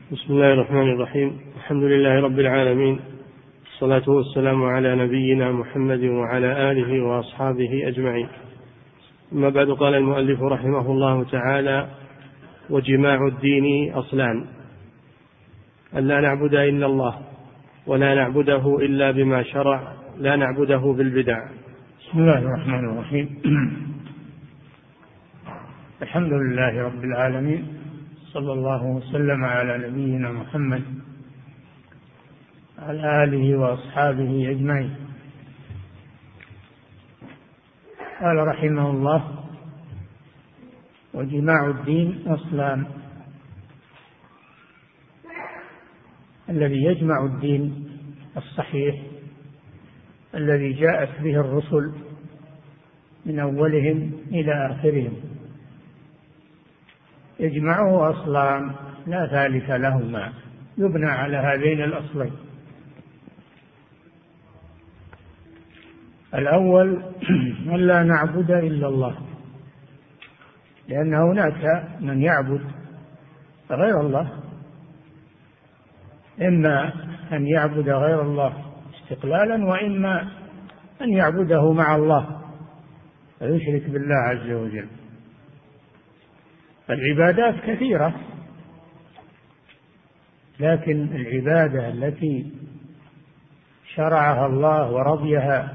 بسم الله الرحمن الرحيم. الحمد لله رب العالمين، الصلاة والسلام على نبينا محمد وعلى آله وأصحابه أجمعين. أما بعد، قال المؤلف رحمه الله تعالى: وجماع الدين أصلان: أن لا نعبد إلا الله، ولا نعبده إلا بما شرع، لا نعبده بالبدع. بسم الله الرحمن الرحيم. الحمد لله رب العالمين، صلى الله وسلم على نبينا محمد وعلى آله وأصحابه أجمعين. قال رحمه الله: وجماع الدين أصلان. الذي يجمع الدين الصحيح الذي جاءت به الرسل من أولهم إلى آخرهم، يجمعه أصلان لا ثالث لهما، يبنى على هذين الأصلين. الأول: أن لا نعبد إلا الله، لأن هناك من يعبد غير الله، إما أن يعبد غير الله استقلالا، وإما أن يعبده مع الله فيشرك بالله عز وجل. فالعبادات كثيرة، لكن العبادة التي شرعها الله ورضيها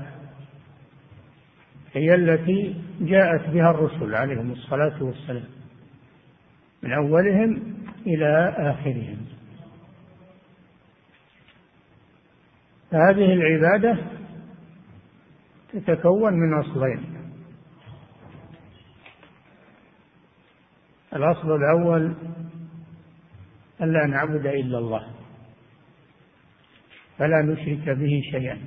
هي التي جاءت بها الرسل عليهم الصلاة والسلام من أولهم إلى آخرهم. هذه العبادة تتكون من أصلين: الأصل الأول أن لا نعبد إلا الله، فلا نشرك به شيئا،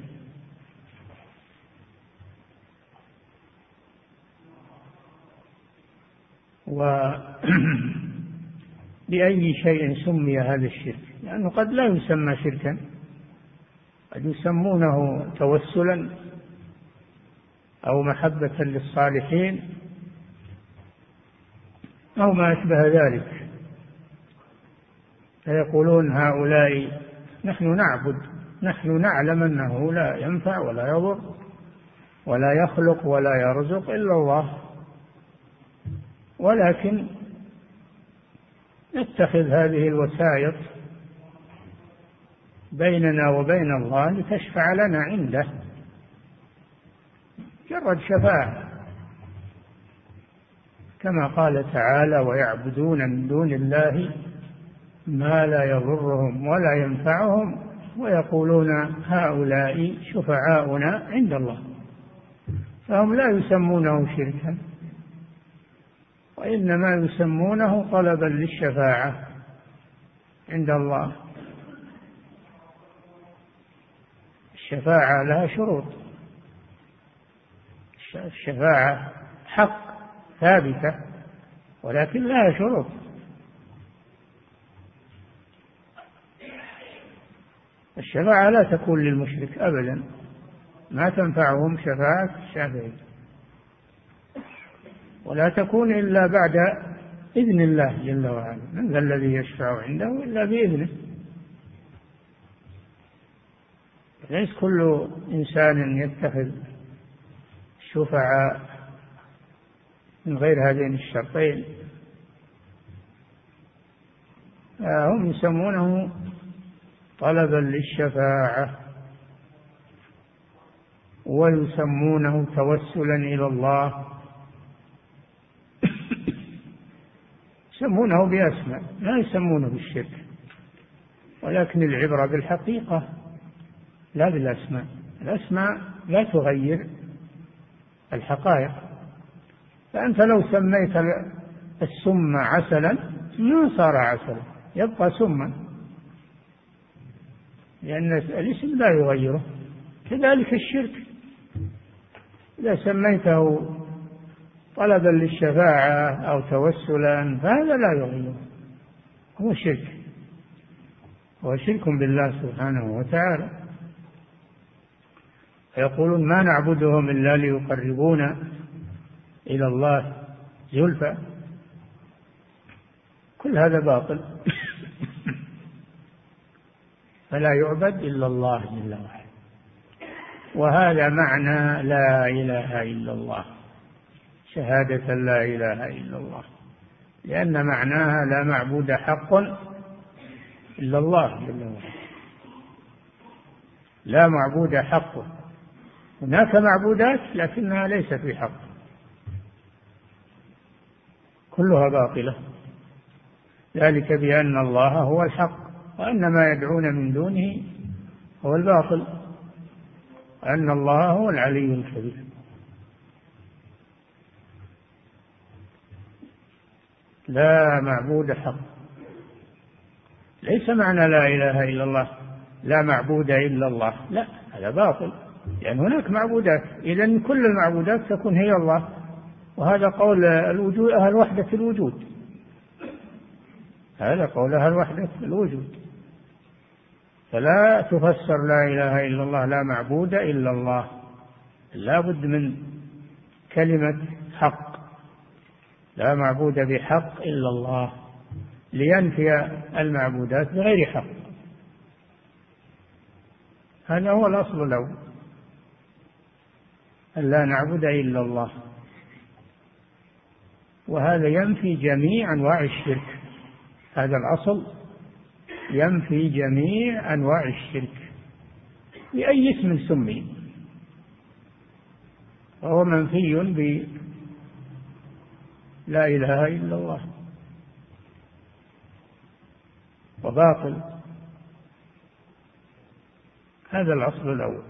بأي شيء سمي هذا الشرك، لأنه قد لا يسمى شركا، قد يسمونه توسلا أو محبة للصالحين أو ما أشبه ذلك، فيقولون هؤلاء نحن نعبد، نحن نعلم أنه لا ينفع ولا يضر ولا يخلق ولا يرزق إلا الله، ولكن نتخذ هذه الوسائط بيننا وبين الله لتشفع لنا عنده، مجرد شفاعة، كما قال تعالى: ويعبدون من دون الله ما لا يضرهم ولا ينفعهم ويقولون هؤلاء شفعاؤنا عند الله. فهم لا يسمونه شركا، وإنما يسمونه طلبا للشفاعة عند الله. الشفاعة لها شروط، الشفاعة حق ثابتة، ولكن لها شروط. الشفاعة لا تكون للمشرك أبدا، ما تنفعهم شفاعة الشافعين، ولا تكون إلا بعد إذن الله جل وعلا. من ذا الذي يشفع عنده إلا بإذنه. ليس كل إنسان يتخذ الشفعاء من غير هذين الشرطين، هم يسمونه طلبا للشفاعة، ويسمونه توسلا إلى الله، يسمونه بأسماء، لا يسمونه بالشرك، ولكن العبرة بالحقيقة لا بالأسماء. الأسماء لا تغير الحقائق، فأنت لو سميت السم عسلا ما صار عسلا، يبقى سما، لأن الاسم لا يغيره. كذلك الشرك، إذا سميته طلبا للشفاعة أو توسلا فهذا لا يغيره، هو شرك، هو شرك بالله سبحانه وتعالى. فيقولون ما نعبدهم إلا ليقربونا إلى الله زلفى، كل هذا باطل. فلا يعبد إلا الله جل وعلا. وهذا معنى لا إله إلا الله، شهادة لا إله إلا الله، لأن معناها لا معبود حق إلا الله جل وعلا، لا معبود حق. هناك معبودات لكنها ليست بحق، كلها باطلة، ذلك بأن الله هو الحق وأن ما يدعون من دونه هو الباطل، وأن الله هو العلي الكبير. لا معبود حق، ليس معنى لا إله إلا الله لا معبود إلا الله، لا، هذا باطل، لأن هناك معبودات، إذن كل المعبودات تكون هي الله، وهذا قول الوجود، أهل وحدة الوجود، هذا قول أهل وحدة الوجود. فلا تفسر لا إله إلا الله لا معبود إلا الله، لا بد من كلمة حق، لا معبود بحق إلا الله، لينفي المعبودات بغير حق. هذا هو الأصل الأول، أن لا نعبد إلا الله، وهذا ينفي جميع أنواع الشرك، هذا الأصل ينفي جميع أنواع الشرك بأي اسم سمي، وهو منفي بلا إله إلا الله، وباطل. هذا الأصل الأول.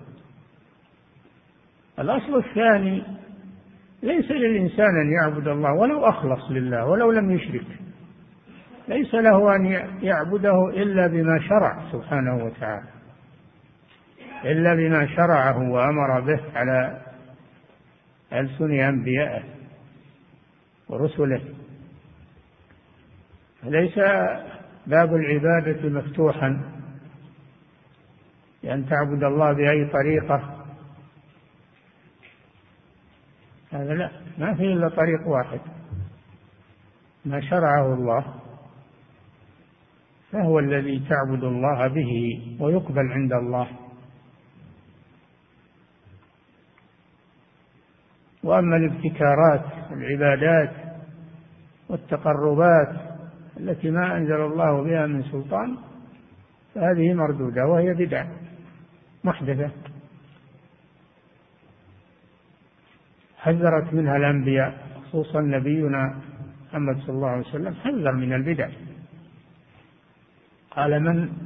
الأصل الثاني: ليس للإنسان أن يعبد الله ولو أخلص لله ولو لم يشرك، ليس له أن يعبده إلا بما شرع سبحانه وتعالى، إلا بما شرعه وأمر به على ألسن أنبيائه ورسله. ليس باب العبادة مفتوحا لأن تعبد الله بأي طريقة، هذا لا، ما فيه إلا طريق واحد، ما شرعه الله فهو الذي تعبد الله به ويقبل عند الله. وأما الابتكارات العبادات والتقربات التي ما أنزل الله بها من سلطان فهذه مردودة، وهي بدع محدثة حذرت منها الأنبياء، خصوصا نبينا محمد صلى الله عليه وسلم حذر من البدع، قال: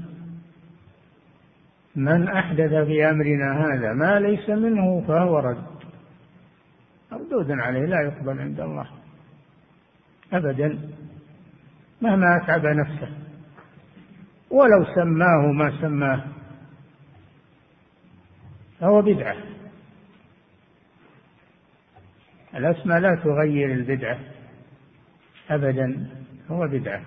من أحدث في أمرنا هذا ما ليس منه فهو مردود عليه، لا يقبل عند الله أبدا مهما أتعب نفسه، ولو سماه ما سماه فهو بدعة. الأسماء لا تغير البدعة أبدا، هو بدعة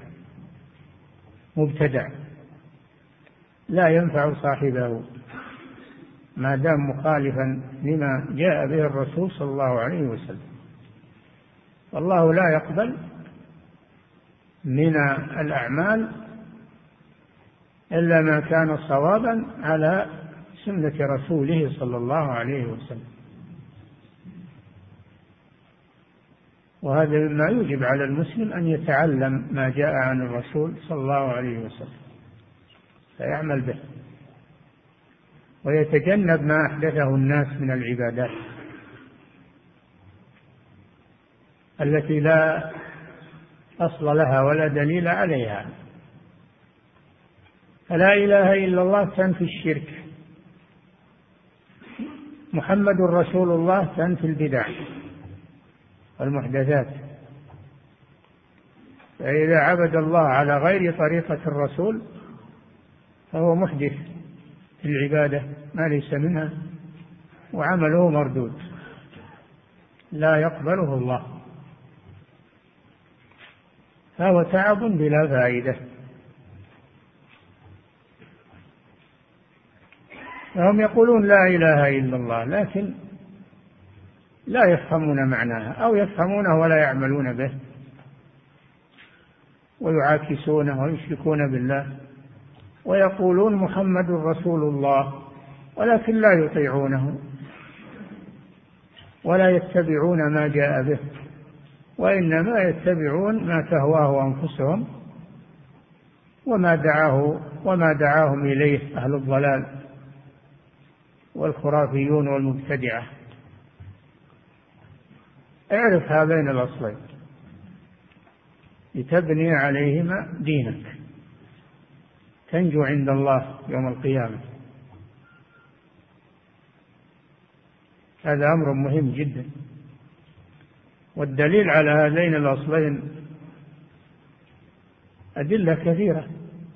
مبتدع لا ينفع صاحبه ما دام مخالفا لما جاء به الرسول صلى الله عليه وسلم. والله لا يقبل من الأعمال إلا ما كان صوابا على سنة رسوله صلى الله عليه وسلم، وهذا مما يوجب على المسلم أن يتعلم ما جاء عن الرسول صلى الله عليه وسلم فيعمل به، ويتجنب ما أحدثه الناس من العبادات التي لا أصل لها ولا دليل عليها. فلا إله إلا الله تنفي الشرك، محمد رسول الله تنفي البدع والمحدثات. فإذا عبد الله على غير طريقة الرسول فهو محدث في العبادة ما ليس منها، وعمله مردود لا يقبله الله، فهو تعب بلا فائدة. فهم يقولون لا إله إلا الله لكن لا يفهمون معناها، أو يفهمونه ولا يعملون به، ويعاكسونه ويشركون بالله ويقولون محمد رسول الله ولكن لا يطيعونه ولا يتبعون ما جاء به، وإنما يتبعون ما تهواه أنفسهم وما دعاهم إليه أهل الضلال والخرافيون والمبتدعة. اعرف هذين الأصلين لتبني عليهما دينك، تنجو عند الله يوم القيامة. هذا أمر مهم جدا. والدليل على هذين الأصلين أدلة كثيرة،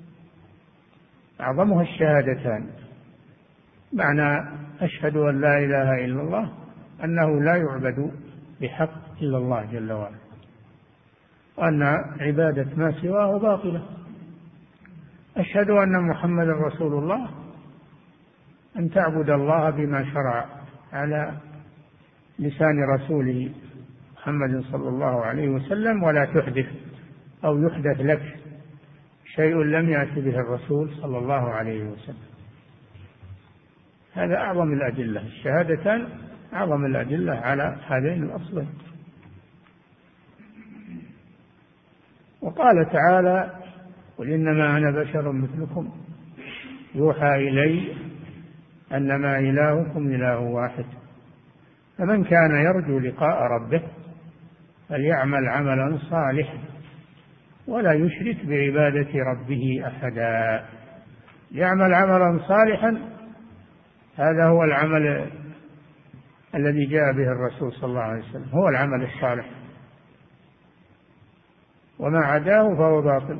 أعظمها الشهادتان، معنى أشهد أن لا إله إلا الله أنه لا يعبد بحق إلا الله جل وعلا، وأن عبادة ما سواه باطلة. أشهد أن محمدا رسول الله أن تعبد الله بما شرع على لسان رسوله محمد صلى الله عليه وسلم، ولا تحدث أو يحدث لك شيء لم يأت به الرسول صلى الله عليه وسلم. هذا أعظم الأدلة، الشهادتان أعظم الأدلة على هذين الأصلين. وقال تعالى: قل إنما أنا بشر مثلكم يوحى إلي أنما إلهكم إله واحد فمن كان يرجو لقاء ربه فليعمل عملا صالحا ولا يشرك بعبادة ربه أحدا. يعمل عملا صالحا، هذا هو العمل الذي جاء به الرسول صلى الله عليه وسلم، هو العمل الصالح، وما عداه فهو باطل.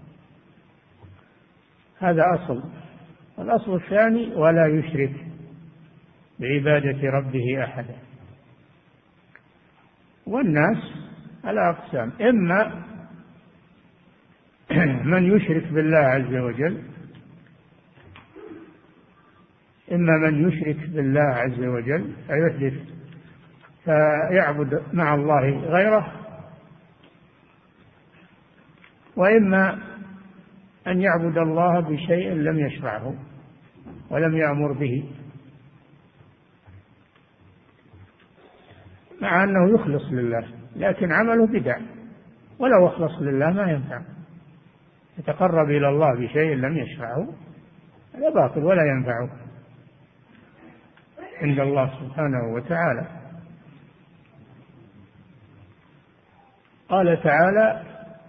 هذا أصل. الأصل الثاني: ولا يشرك بعبادة ربه أحدا. والناس على أقسام: إما من يشرك بالله عز وجل، فيحدث فيعبد مع الله غيره، وإما أن يعبد الله بشيء لم يشرعه ولم يأمر به، مع أنه يخلص لله لكن عمله بدع، ولو أخلص لله ما ينفع. يتقرب إلى الله بشيء لم يشرعه، هذا باطل ولا ينفعه عند الله سبحانه وتعالى. قال تعالى: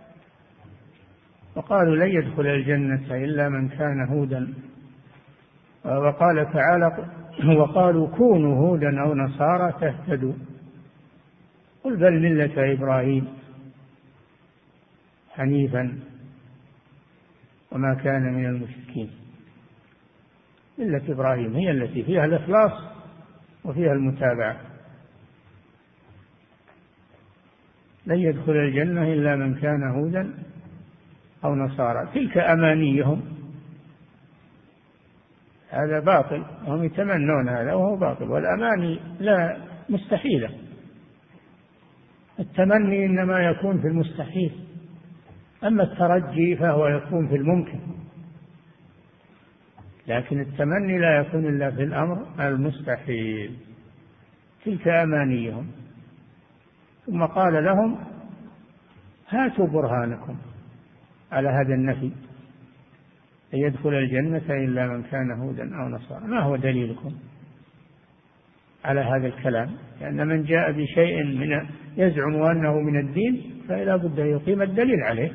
وقالوا لن يدخل الجنة إلا من كان هودا. وقال تعالى: وقالوا كونوا هودا أو نصارى تهتدوا. قل بل ملة إبراهيم حنيفا وما كان من المشركين. ملة إبراهيم هي التي فيها الإخلاص وفيها المتابعة. لن يدخل الجنة إلا من كان هودا أو نصارى، تلك أمانيهم، هذا باطل، هم يتمنون هذا وهو باطل، والأماني لا مستحيلة. التمني إنما يكون في المستحيل، أما الترجي فهو يكون في الممكن، لكن التمني لا يكون إلا في الأمر المستحيل. تلك أمانيهم. ثم قال لهم: هاتوا برهانكم على هذا النفي، أن يدخل الجنة إلا من كان هودا أو نصارى. ما هو دليلكم على هذا الكلام؟ لأن من جاء بشيء يزعم أنه من الدين فلا بد أن يقيم الدليل عليه.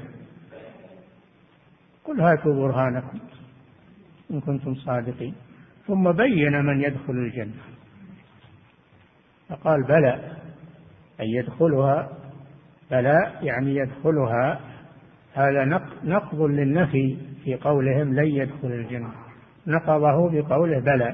قل هاتوا برهانكم إن كنتم صادقين. ثم بين من يدخل الجنة فقال: بلى، أن يدخلها، بلى يعني يدخلها. هذا نقض للنفي في قولهم لن يدخل الجنة، نقضه بقوله بلى.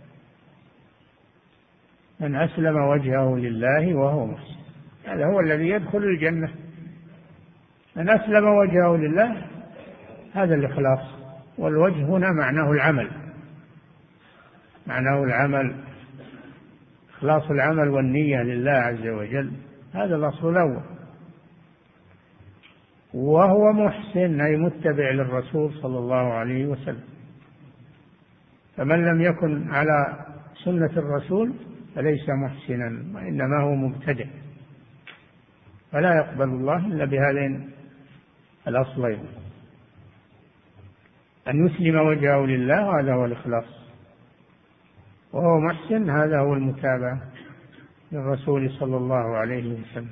من أسلم وجهه لله وهو محسن، هذا هو الذي يدخل الجنة. من أسلم وجهه لله، هذا الإخلاص. والوجه هنا معناه العمل، معناه العمل، إخلاص العمل والنية لله عز وجل. هذا الأصل الأول. وهو محسن أي متبع للرسول صلى الله عليه وسلم. فمن لم يكن على سنة الرسول فليس محسنا وإنما هو مبتدع، فلا يقبل الله إلا بهذين الأصلين، أن يسلم وجهه لله هذا هو الإخلاص، وهو محسن هذا هو المتابعة للرسول صلى الله عليه وسلم.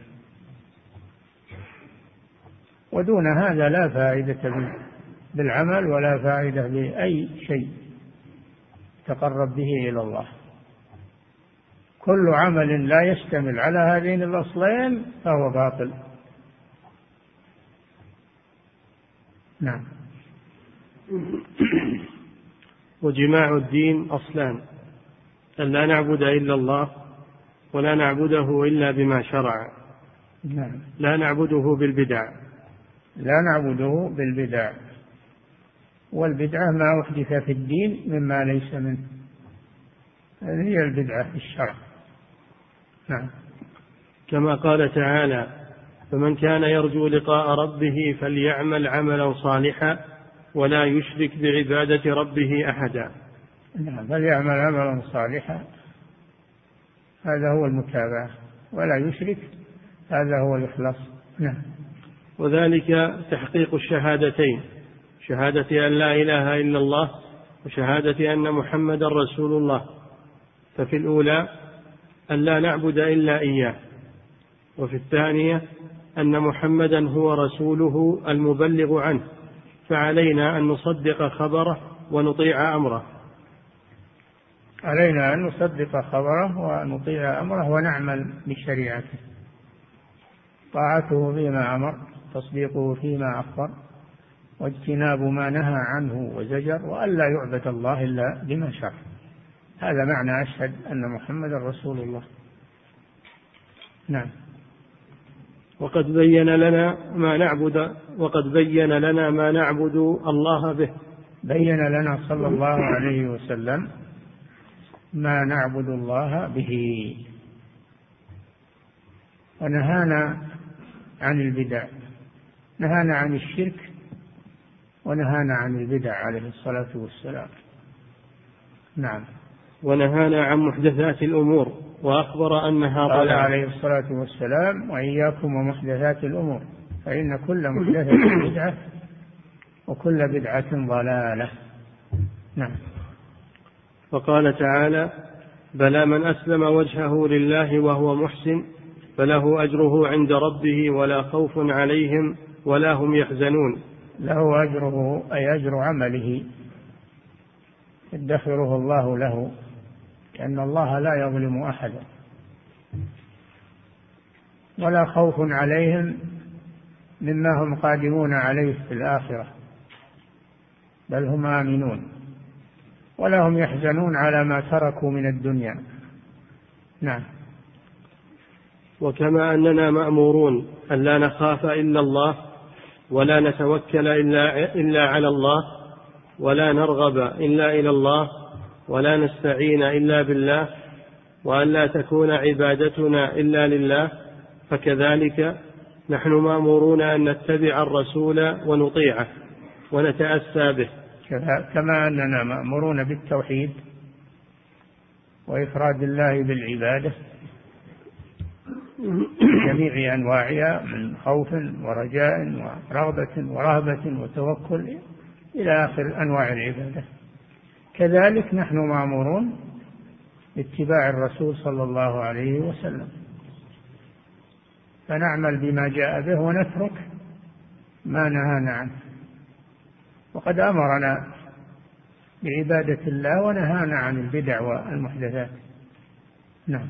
ودون هذا لا فائدة بالعمل ولا فائدة بأي شيء تقرب به إلى الله. كل عمل لا يشتمل على هذين الأصلين فهو باطل. نعم. وجماع الدين أصلان: أن لا نعبد إلا الله، ولا نعبده إلا بما شرع. نعم. لا نعبده بالبدع. لا نعبده بالبدع، والبدعة ما أحدث في الدين مما ليس منه، هذه هي البدعة في الشرع. نعم. كما قال تعالى: فمن كان يرجو لقاء ربه فليعمل عملا صالحا ولا يشرك بعبادة ربه أحدا. نعم، فليعمل عملا صالحا هذا هو المتابعة، ولا يشرك هذا هو الإخلاص. نعم. وذلك تحقيق الشهادتين: شهادة أن لا إله إلا الله، وشهادة أن محمدا رسول الله. ففي الأولى أن لا نعبد إلا إياه، وفي الثانية أن محمدا هو رسوله المبلغ عنه، فعلينا أن نصدق خبره ونطيع أمره. علينا أن نصدق خبره ونطيع أمره ونعمل بشريعته، طاعته فيما أمر، تصديقه فيما أخبر، واجتناب ما نهى عنه وزجر، وألا يعبد الله إلا بما شرع. هذا معنى أشهد أن محمد رسول الله. نعم. وقد بين لنا ما نعبد الله به. بين لنا صلى الله عليه وسلم ما نعبد الله به، ونهانا عن البدع، نهانا عن الشرك، ونهانا عن البدع عليه الصلاة والسلام. نعم. ونهانا عن محدثات الأمور، وأخبر أنها ضلال. قال عليه الصلاة والسلام: وإياكم ومحدثات الأمور فإن كل محدثة بدعة وكل بدعة ضلالة. نعم. وقال تعالى: بلى من أسلم وجهه لله وهو محسن فله أجره عند ربه ولا خوف عليهم ولا هم يحزنون. له أجره أي أجر عمله يدخره الله له، لأن الله لا يظلم أحدا. ولا خوف عليهم مما هم قادمون عليه في الآخرة، بل هم آمنون. ولا هم يحزنون على ما تركوا من الدنيا. نعم. وكما أننا مأمورون أن لا نخاف إلا الله، ولا نتوكل إلا على الله، ولا نرغب إلا إلى الله، ولا نستعين إلا بالله، وأن لا تكون عبادتنا إلا لله، فكذلك نحن مأمورون أن نتبع الرسول ونطيعه ونتأسى به. كما أننا مأمورون بالتوحيد وإفراد الله بالعبادة بجميع أنواعها من خوف ورجاء ورغبة ورهبة وتوكل إلى آخر أنواع العبادة، كذلك نحن مأمورون باتباع الرسول صلى الله عليه وسلم، فنعمل بما جاء به ونترك ما نهانا عنه. وقد أمرنا بعبادة الله ونهانا عن البدع والمحدثات. نعم.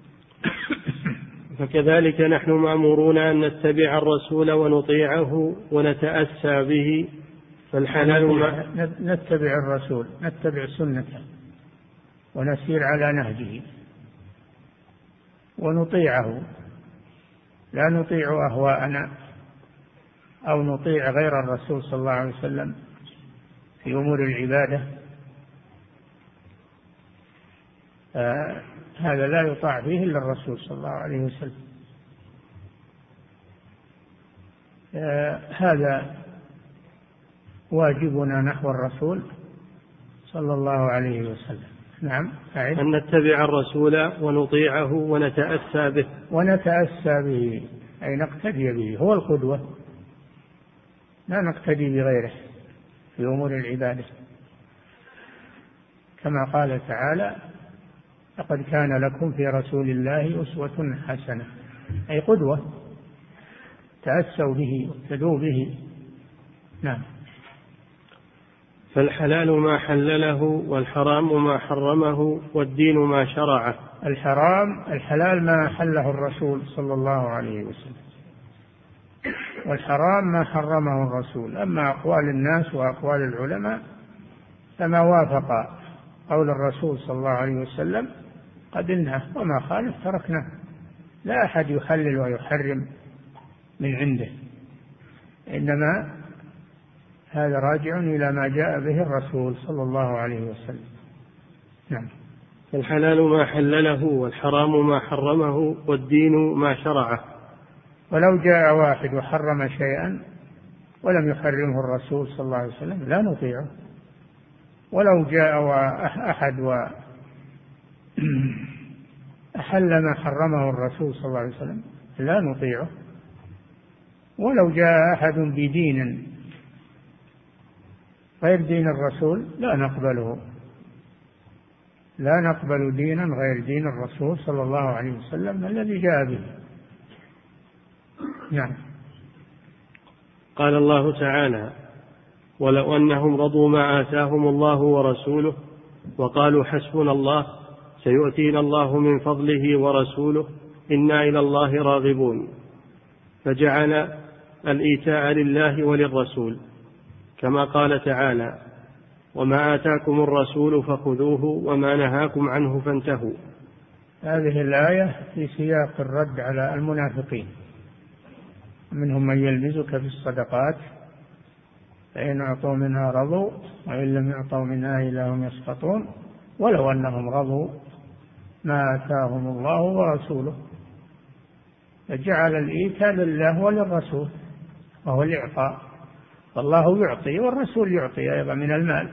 فكذلك نحن مأمورون أن نتبع الرسول ونطيعه ونتأسى به. فالحلال نتبع الرسول، نتبع سنته ونسير على نهجه ونطيعه، لا نطيع أهواءنا أو نطيع غير الرسول صلى الله عليه وسلم في أمور العبادة. هذا لا يطاع فيه إلا الرسول صلى الله عليه وسلم. هذا واجبنا نحو الرسول صلى الله عليه وسلم. نعم. أن نتبع الرسول ونطيعه ونتأسى به. ونتأسى به أي نقتدي به، هو القدوة، لا نقتدي بغيره في أمور العبادة، كما قال تعالى: لقد كان لكم في رسول الله أسوة حسنة، أي قدوة تأسوا به واقتدوا به. نعم. فالحلال ما حلله والحرام ما حرمه والدين ما شرعه. الحلال ما حله الرسول صلى الله عليه وسلم، والحرام ما حرمه الرسول. أما أقوال الناس وأقوال العلماء فما وافق قول الرسول صلى الله عليه وسلم قبلناه، وما خالف تركناه. لا أحد يحلل ويحرم من عنده، إنما هذا راجع إلى ما جاء به الرسول صلى الله عليه وسلم. نعم. الحلال ما حلله والحرام ما حرمه والدين ما شرعه. ولو جاء واحد وحرم شيئا ولم يحرمه الرسول صلى الله عليه وسلم لا نطيعه، ولو جاء أحد وأحل ما حرمه الرسول صلى الله عليه وسلم لا نطيعه، ولو جاء أحد بدين غير دين الرسول لا نقبله، لا نقبل دينا غير دين الرسول صلى الله عليه وسلم الذي جاء به. نعم. قال الله تعالى: ولو أنهم رضوا ما آتاهم الله ورسوله وقالوا حسبنا الله سيؤتينا الله من فضله ورسوله إنا إلى الله راغبون، فجعل الإيتاء لله وللرسول، كما قال تعالى: وما آتاكم الرسول فخذوه وما نهاكم عنه فانتهوا. هذه الآية في سياق الرد على المنافقين، منهم من يلمزك في الصدقات فإن أعطوا منها رضوا وإن لم يعطوا منها إلا هم يسخطون ولو أنهم رضوا ما آتاهم الله ورسوله، فجعل الإيتاء لله وللرسول وهو الإعطاء، فالله يعطي والرسول يعطي أيضا من المال،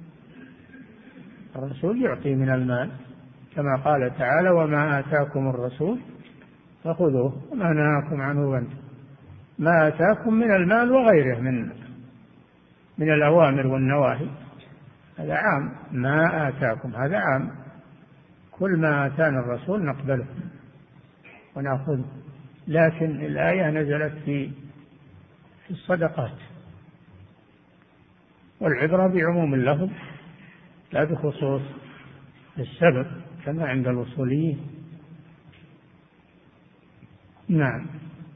الرسول يعطي من المال كما قال تعالى: وما آتاكم الرسول فخذوه وما نهاكم عنه فانتهوا. ما آتاكم من المال وغيره من الأوامر والنواهي هذا عام، ما آتاكم هذا عام، كل ما آتانا الرسول نقبله ونأخذه، لكن الآية نزلت في الصدقات، والعبرة بعموم اللفظ لا بخصوص السبب كما عند الأصوليين. نعم.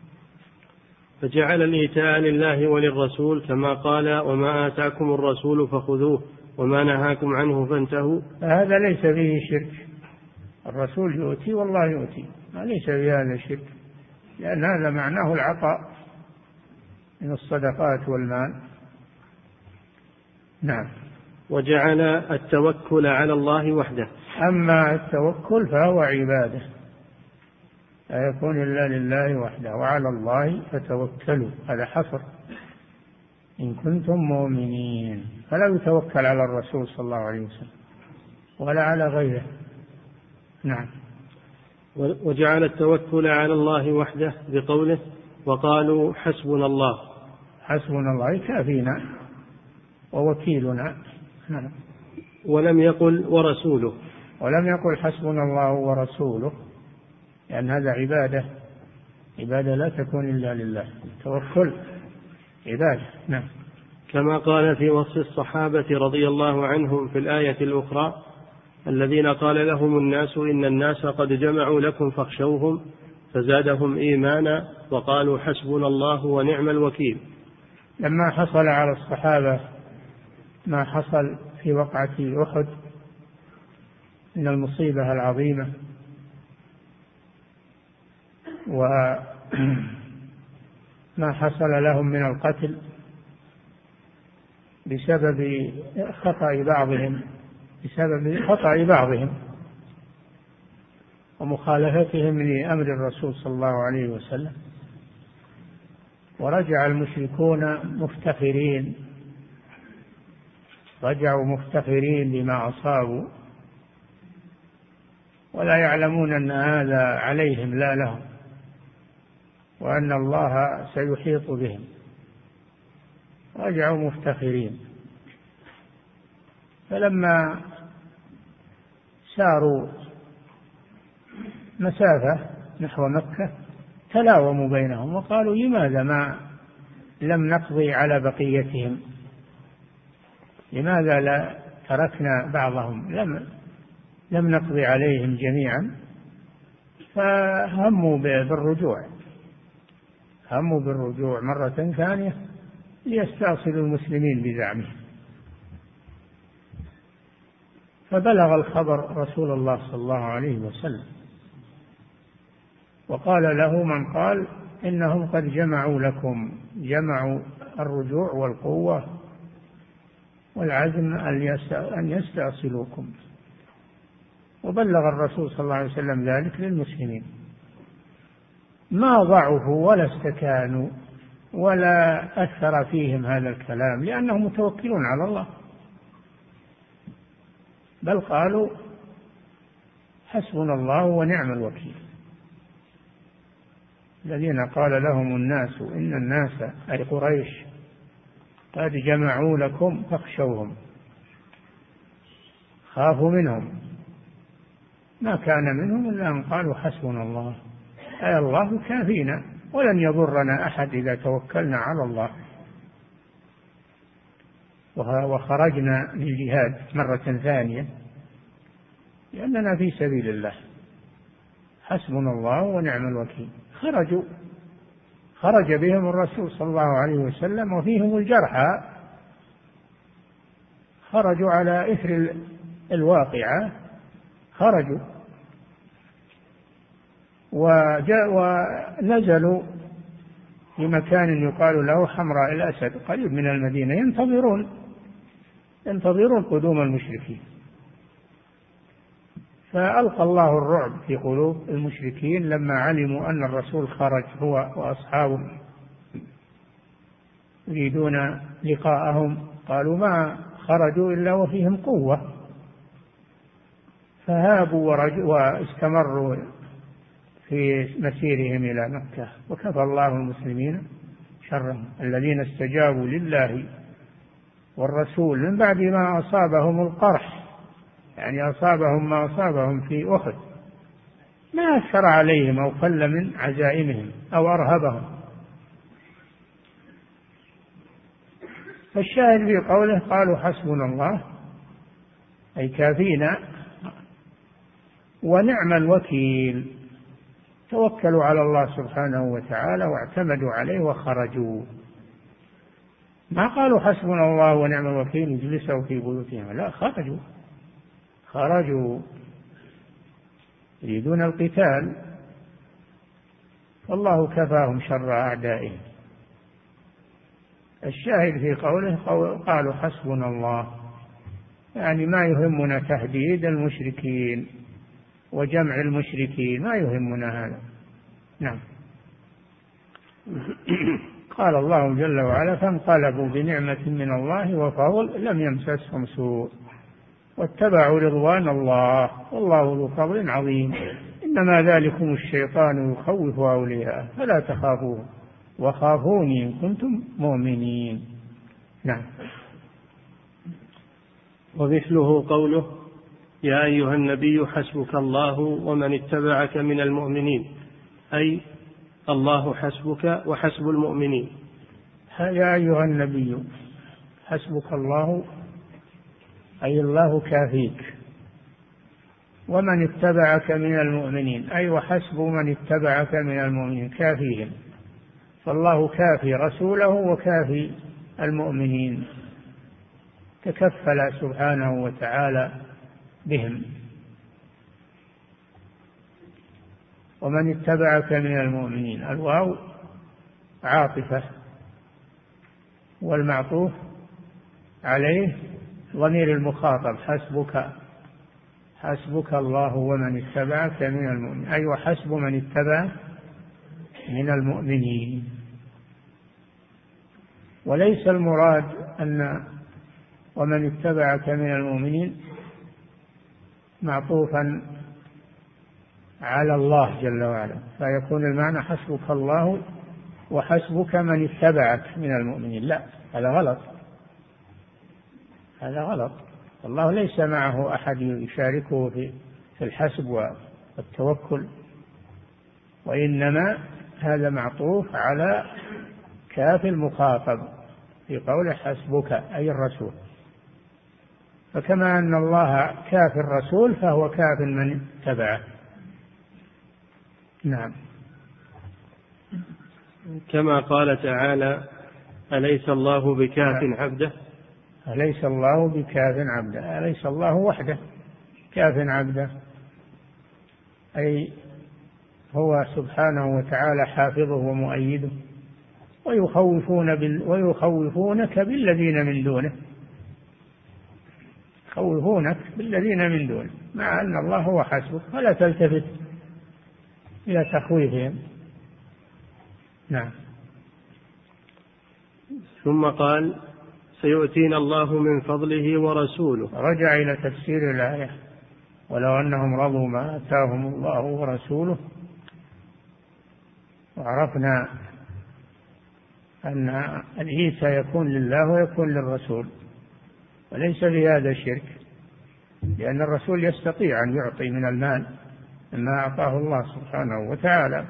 فجعل الإيتاء لله وللرسول كما قال: وما آتاكم الرسول فخذوه وما نهاكم عنه فانتهوا. هذا ليس فيه شرك، الرسول يؤتي والله يؤتي، ما ليس في هذا شرك، لأن هذا معناه العطاء من الصدقات والمال. نعم. وجعل التوكل على الله وحده. أما التوكل فهو عبادة لا يكون إلا لله وحده، وعلى الله فتوكلوا، هذا حصر إن كنتم مؤمنين، فلا يتوكل على الرسول صلى الله عليه وسلم ولا على غيره. نعم. وجعل التوكل على الله وحده بقوله: وقالوا حسبنا الله. حسبنا الله كافينا ووكيلنا. نعم. ولم يقل ورسوله، ولم يقل حسبنا الله ورسوله، لأن هذا عبادة لا تكون إلا لله، التوكل عبادة. نعم. كما قال في وصف الصحابة رضي الله عنهم في الآية الأخرى: الذين قال لهم الناس إن الناس قد جمعوا لكم فاخشوهم فزادهم إيمانا وقالوا حسبنا الله ونعم الوكيل. لما حصل على الصحابة ما حصل في وقعة أحد من المصيبة العظيمة وما حصل لهم من القتل بسبب خطأ بعضهم ومخالفتهم لأمر الرسول صلى الله عليه وسلم، ورجع المشركون مفتخرين، رجعوا مفتخرين بما أصابوا، ولا يعلمون أن هذا عليهم لا لهم، وأن الله سيحيط بهم. رجعوا مفتخرين. فلما ساروا مسافة نحو مكة تلاوموا بينهم وقالوا لماذا ما لم نقضي على بقيتهم، لماذا لا تركنا بعضهم، لم نقضي عليهم جميعا. فهموا بالرجوع، هموا بالرجوع مرة ثانية ليستأصلوا المسلمين بزعمهم. فبلغ الخبر رسول الله صلى الله عليه وسلم، وقال له من قال إنهم قد جمعوا لكم، جمعوا الرجوع والقوة والعزم أن يستأصلوكم. وبلغ الرسول صلى الله عليه وسلم ذلك للمسلمين، ما ضعفوا ولا استكانوا ولا أثر فيهم هذا الكلام، لأنهم متوكلون على الله، بل قالوا حسبنا الله ونعم الوكيل. الذين قال لهم الناس إن الناس أي قريش قد جمعوا لكم فاخشوهم، خافوا منهم، ما كان منهم إلا أن قالوا حسبنا الله، أي الله كافينا ولن يضرنا أحد إذا توكلنا على الله. وخرجنا للجهاد مرة ثانية لأننا في سبيل الله، حسبنا الله ونعم الوكيل. خرج بهم الرسول صلى الله عليه وسلم وفيهم الجرحى، خرجوا على إثر الواقعة، خرجوا ونزلوا في مكان يقال له حمراء الأسد قريب من المدينة، ينتظرون قدوم المشركين. فألقى الله الرعب في قلوب المشركين لما علموا أن الرسول خرج هو وأصحابه يريدون لقاءهم، قالوا ما خرجوا إلا وفيهم قوة، فهابوا واستمروا في مسيرهم إلى مكة. وكفى الله المسلمين شرهم. الذين استجابوا لله والرسول من بعد ما أصابهم القرح، يعني أصابهم ما أصابهم في أحد، ما أثر عليهم أو قل من عزائمهم أو أرهبهم. فالشاهد في قوله قالوا حسبنا الله أي كافينا ونعم الوكيل، توكلوا على الله سبحانه وتعالى واعتمدوا عليه وخرجوا. ما قالوا حسبنا الله ونعم الوكيل اجلسوا في بيوتهم، لا، خرجوا يريدون القتال، والله كفاهم شر أعدائهم. الشاهد في قوله قالوا حسبنا الله، يعني ما يهمنا تهديد المشركين وجمع المشركين، ما يهمنا هذا. نعم. قال الله جل وعلا فانقلبوا بنعمة من الله وفضل لم يمسسهم سوء واتبعوا رضوان الله والله ذو فضل عظيم. إنما ذلكم الشيطان يخوف أولياءه فلا تخافوه وخافوني إن كنتم مؤمنين. نعم. ومثله قوله يا أيها النبي حسبك الله ومن اتبعك من المؤمنين، أي الله حسبك وحسب المؤمنين. يا أيها النبي حسبك الله أي الله كافيك، ومن اتبعك من المؤمنين أي وحسب من اتبعك من المؤمنين كافيهم، فالله كافي رسوله وكافي المؤمنين، تكفل سبحانه وتعالى بهم. ومن اتبعك من المؤمنين، الواو عاطفة والمعطوف عليه ضمير المخاطب حسبك الله ومن اتبعك من المؤمنين، أي وحسب من اتبع من المؤمنين. وليس المراد أن ومن اتبعك من المؤمنين معطوفا على الله جل وعلا، فيكون المعنى حسبك الله وحسبك من اتبعك من المؤمنين. لا، هذا غلط، هذا غلط. الله ليس معه أحد يشاركه في الحسب والتوكل، وإنما هذا معطوف على كاف المخاطب في قوله حسبك أي الرسول، فكما أن الله كاف الرسول فهو كاف من اتبعه. نعم. كما قال تعالى أليس الله بكاف عبده. أليس الله بكاف عبده، أليس الله وحده كاف عبده، أي هو سبحانه وتعالى حافظه ومؤيده، ويخوفونك بالذين من دونه، يخوفونك بالذين من دونه، مع أن الله هو حسبك، فلا تلتفت إلى تخويفهم. نعم. ثم قال سيؤتينا الله من فضله ورسوله. رجع إلى تفسير الآية ولو أنهم رضوا ما آتاهم الله ورسوله، وعرفنا أن العيسى يكون لله ويكون للرسول، وليس بهذا الشرك، لأن الرسول يستطيع أن يعطي من المال مما أعطاه الله سبحانه وتعالى.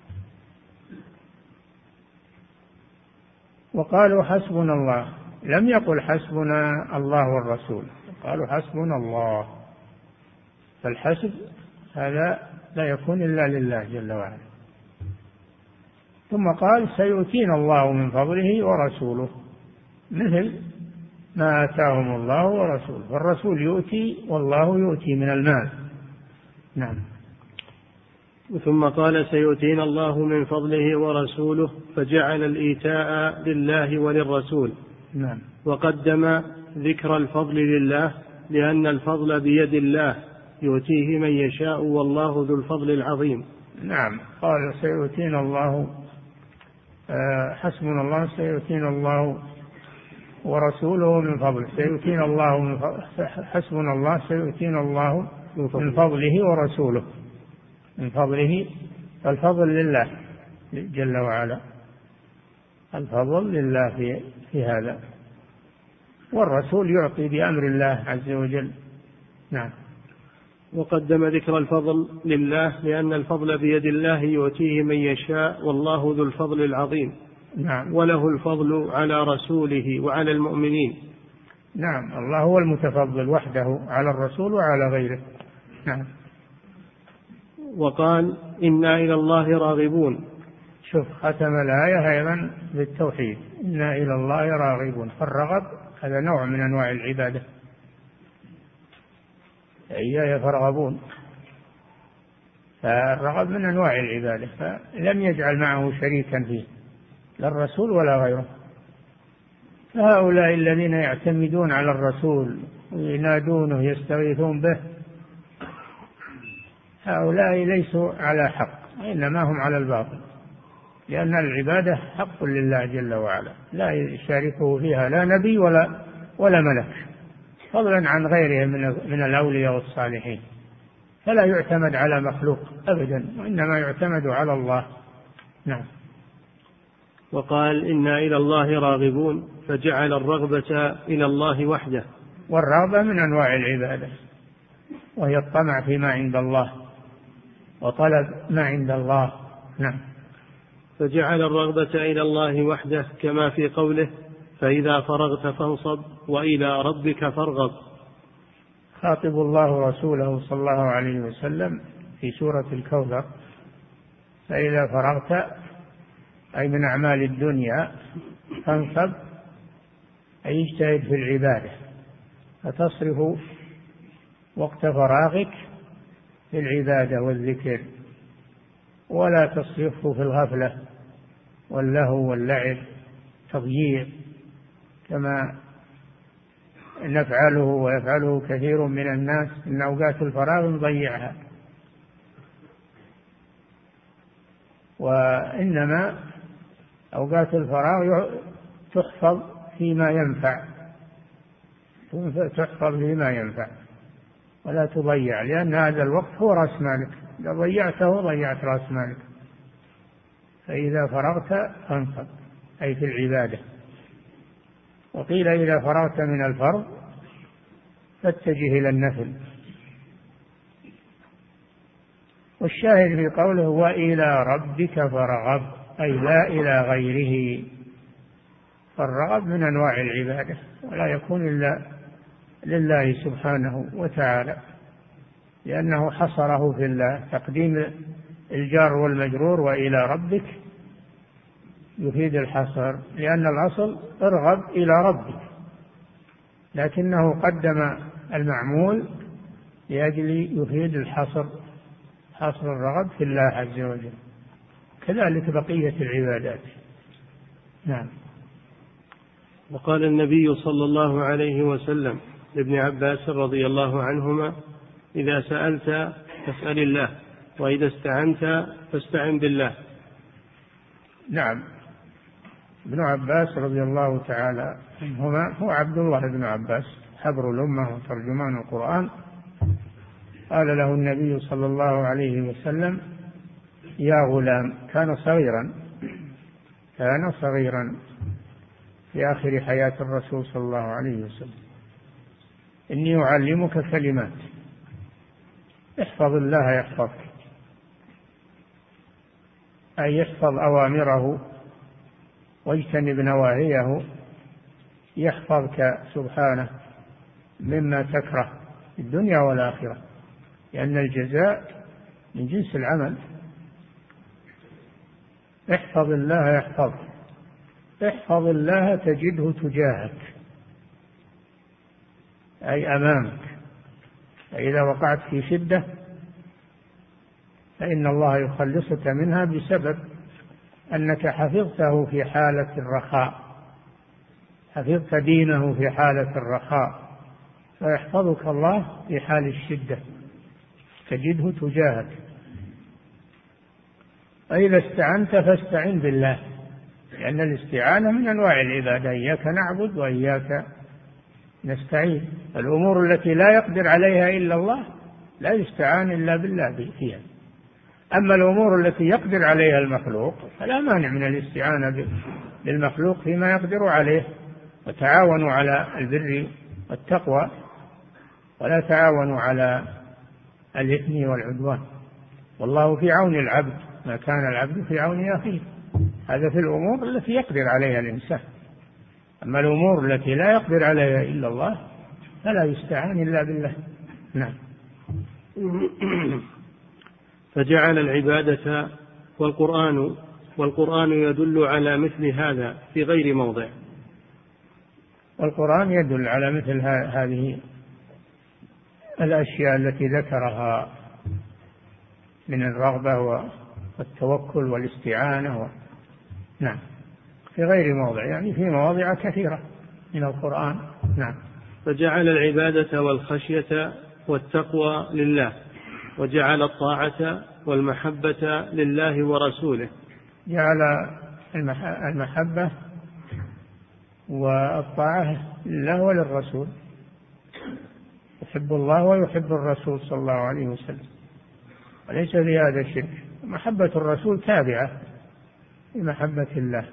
وقالوا حسبنا الله، لم يقل حسبنا الله والرسول، قالوا حسبنا الله، فالحسب هذا لا يكون إلا لله جل وعلا. ثم قال سيؤتينا الله من فضله ورسوله، مثل ما آتاهم الله ورسوله، والرسول يؤتي والله يؤتي من المال. نعم. ثم قال سيؤتينا الله من فضله ورسوله، فجعل الإيتاء لله وللرسول. نعم. وقدم ذكر الفضل لله لأن الفضل بيد الله يؤتيه من يشاء والله ذو الفضل العظيم. نعم. قال سيؤتينا الله، حسبنا الله، سيؤتينا الله ورسوله من فضله، سيؤتينا الله من فضله، حسبنا الله سيؤتينا الله من فضله ورسوله، من فضله، فالفضل لله جل وعلا، الفضل لله في هذا، والرسول يعطي بأمر الله عز وجل. نعم. وقدم ذكر الفضل لله لأن الفضل بيد الله يؤتيه من يشاء والله ذو الفضل العظيم. نعم. وله الفضل على رسوله وعلى المؤمنين. نعم. الله هو المتفضل وحده على الرسول وعلى غيره. نعم. وقال إنا إلى الله راغبون. شوف، ختم الآية أيضا بالتوحيد، إنا إلى الله راغبون، فالرغب هذا نوع من أنواع العبادة، إياي فارغبون، فالرغب من أنواع العبادة، فلم يجعل معه شريكا فيه لا الرسول ولا غيره. فهؤلاء الذين يعتمدون على الرسول وينادونه يستغيثون به، هؤلاء ليسوا على حق، إنما هم على الباطل، لأن العبادة حق لله جل وعلا، لا يشاركه فيها لا نبي ولا ملك، فضلا عن غيرهم من الأولياء والصالحين، فلا يعتمد على مخلوق أبدا، وإنما يعتمد على الله. نعم. وقال إنا إلى الله راغبون، فجعل الرغبة إلى الله وحده. والرغبة من أنواع العبادة، وهي الطمع فيما عند الله وطلب ما عند الله. نعم. فجعل الرغبة إلى الله وحده كما في قوله فإذا فرغت فانصب وإلى ربك فارغب. خاطب الله رسوله صلى الله عليه وسلم في سورة الكوثر، فإذا فرغت أي من أعمال الدنيا فانصب أي اجتهد في العبادة، فتصرف وقت فراغك في العبادة والذكر، ولا تصرفه في الغفلة واللهو واللعب تضييع كما نفعله ويفعله كثير من الناس، إن أوقات الفراغ نضيعها، وإنما أوقات الفراغ تحفظ فيما ينفع، تحفظ فيما ينفع ولا تضيع، لأن هذا الوقت هو رأس مالك، إذا ضيعته ضيعت رأس مالك. فإذا فرغت فانصب، أي في العبادة. وقيل إذا فرغت من الفرض فاتجه إلى النفل. والشاهد في قوله وإلى ربك فارغب، أي لا إلى غيره. فالرغب من أنواع العبادة ولا يكون إلا لله سبحانه وتعالى، لأنه حصره في الله. تقديم الجار والمجرور وإلى ربك يفيد الحصر، لأن الأصل ارغب إلى ربك، لكنه قدم المعمول لأجل يفيد الحصر، حصر الرغب في الله عز وجل. كذلك بقية العبادات. نعم. وقال النبي صلى الله عليه وسلم لابن عباس رضي الله عنهما إذا سألت فاسأل الله، وإذا استعنت فاستعن بالله. نعم. ابن عباس رضي الله تعالى عنهما هو عبد الله بن عباس حبر الأمة وترجمان القرآن. قال له النبي صلى الله عليه وسلم يا غلام، كان صغيرا في آخر حياة الرسول صلى الله عليه وسلم، إني أعلمك كلمات احفظ الله يحفظك، أي يحفظ أوامره واجتنب نواهيه، يحفظك سبحانه مما تكره في الدنيا والآخرة، لأن الجزاء من جنس العمل. احفظ الله يحفظك، احفظ الله تجده تجاهك، أي أمامك. فإذا وقعت في شدة فإن الله يخلصك منها بسبب أنك حفظته في حالة الرخاء، حفظت دينه في حالة الرخاء، فيحفظك الله في حال الشدة تجده تجاهك. فإذا استعنت فاستعن بالله، لأن الاستعانة من أنواع العبادة، إياك نعبد وإياك نستعين. الأمور التي لا يقدر عليها إلا الله لا يستعان إلا بالله فيها. أما الأمور التي يقدر عليها المخلوق فلا مانع من الاستعانة بالمخلوق فيما يقدر عليه. وتعاونوا على البر والتقوى ولا تعاونوا على الإثم والعدوان، والله في عون العبد ما كان العبد في عون أخيه. هذا في الأمور التي يقدر عليها الإنسان. أما الأمور التي لا يقدر عليها إلا الله فلا يستعان إلا بالله. نعم. فجعل العبادة والقرآن يدل على مثل هذا في غير موضع. والقرآن يدل على مثل هذه الأشياء التي ذكرها من الرغبة والتوكل والاستعانة نعم، في غير موضع، يعني في مواضع كثيرة من القرآن. نعم. فجعل العبادة والخشية والتقوى لله، وجعل الطاعة والمحبة لله ورسوله. جعل المحبة والطاعة لله وللرسول، يحب الله ويحب الرسول صلى الله عليه وسلم، وليس في هذا الشرك. محبة الرسول تابعة لمحبة الله،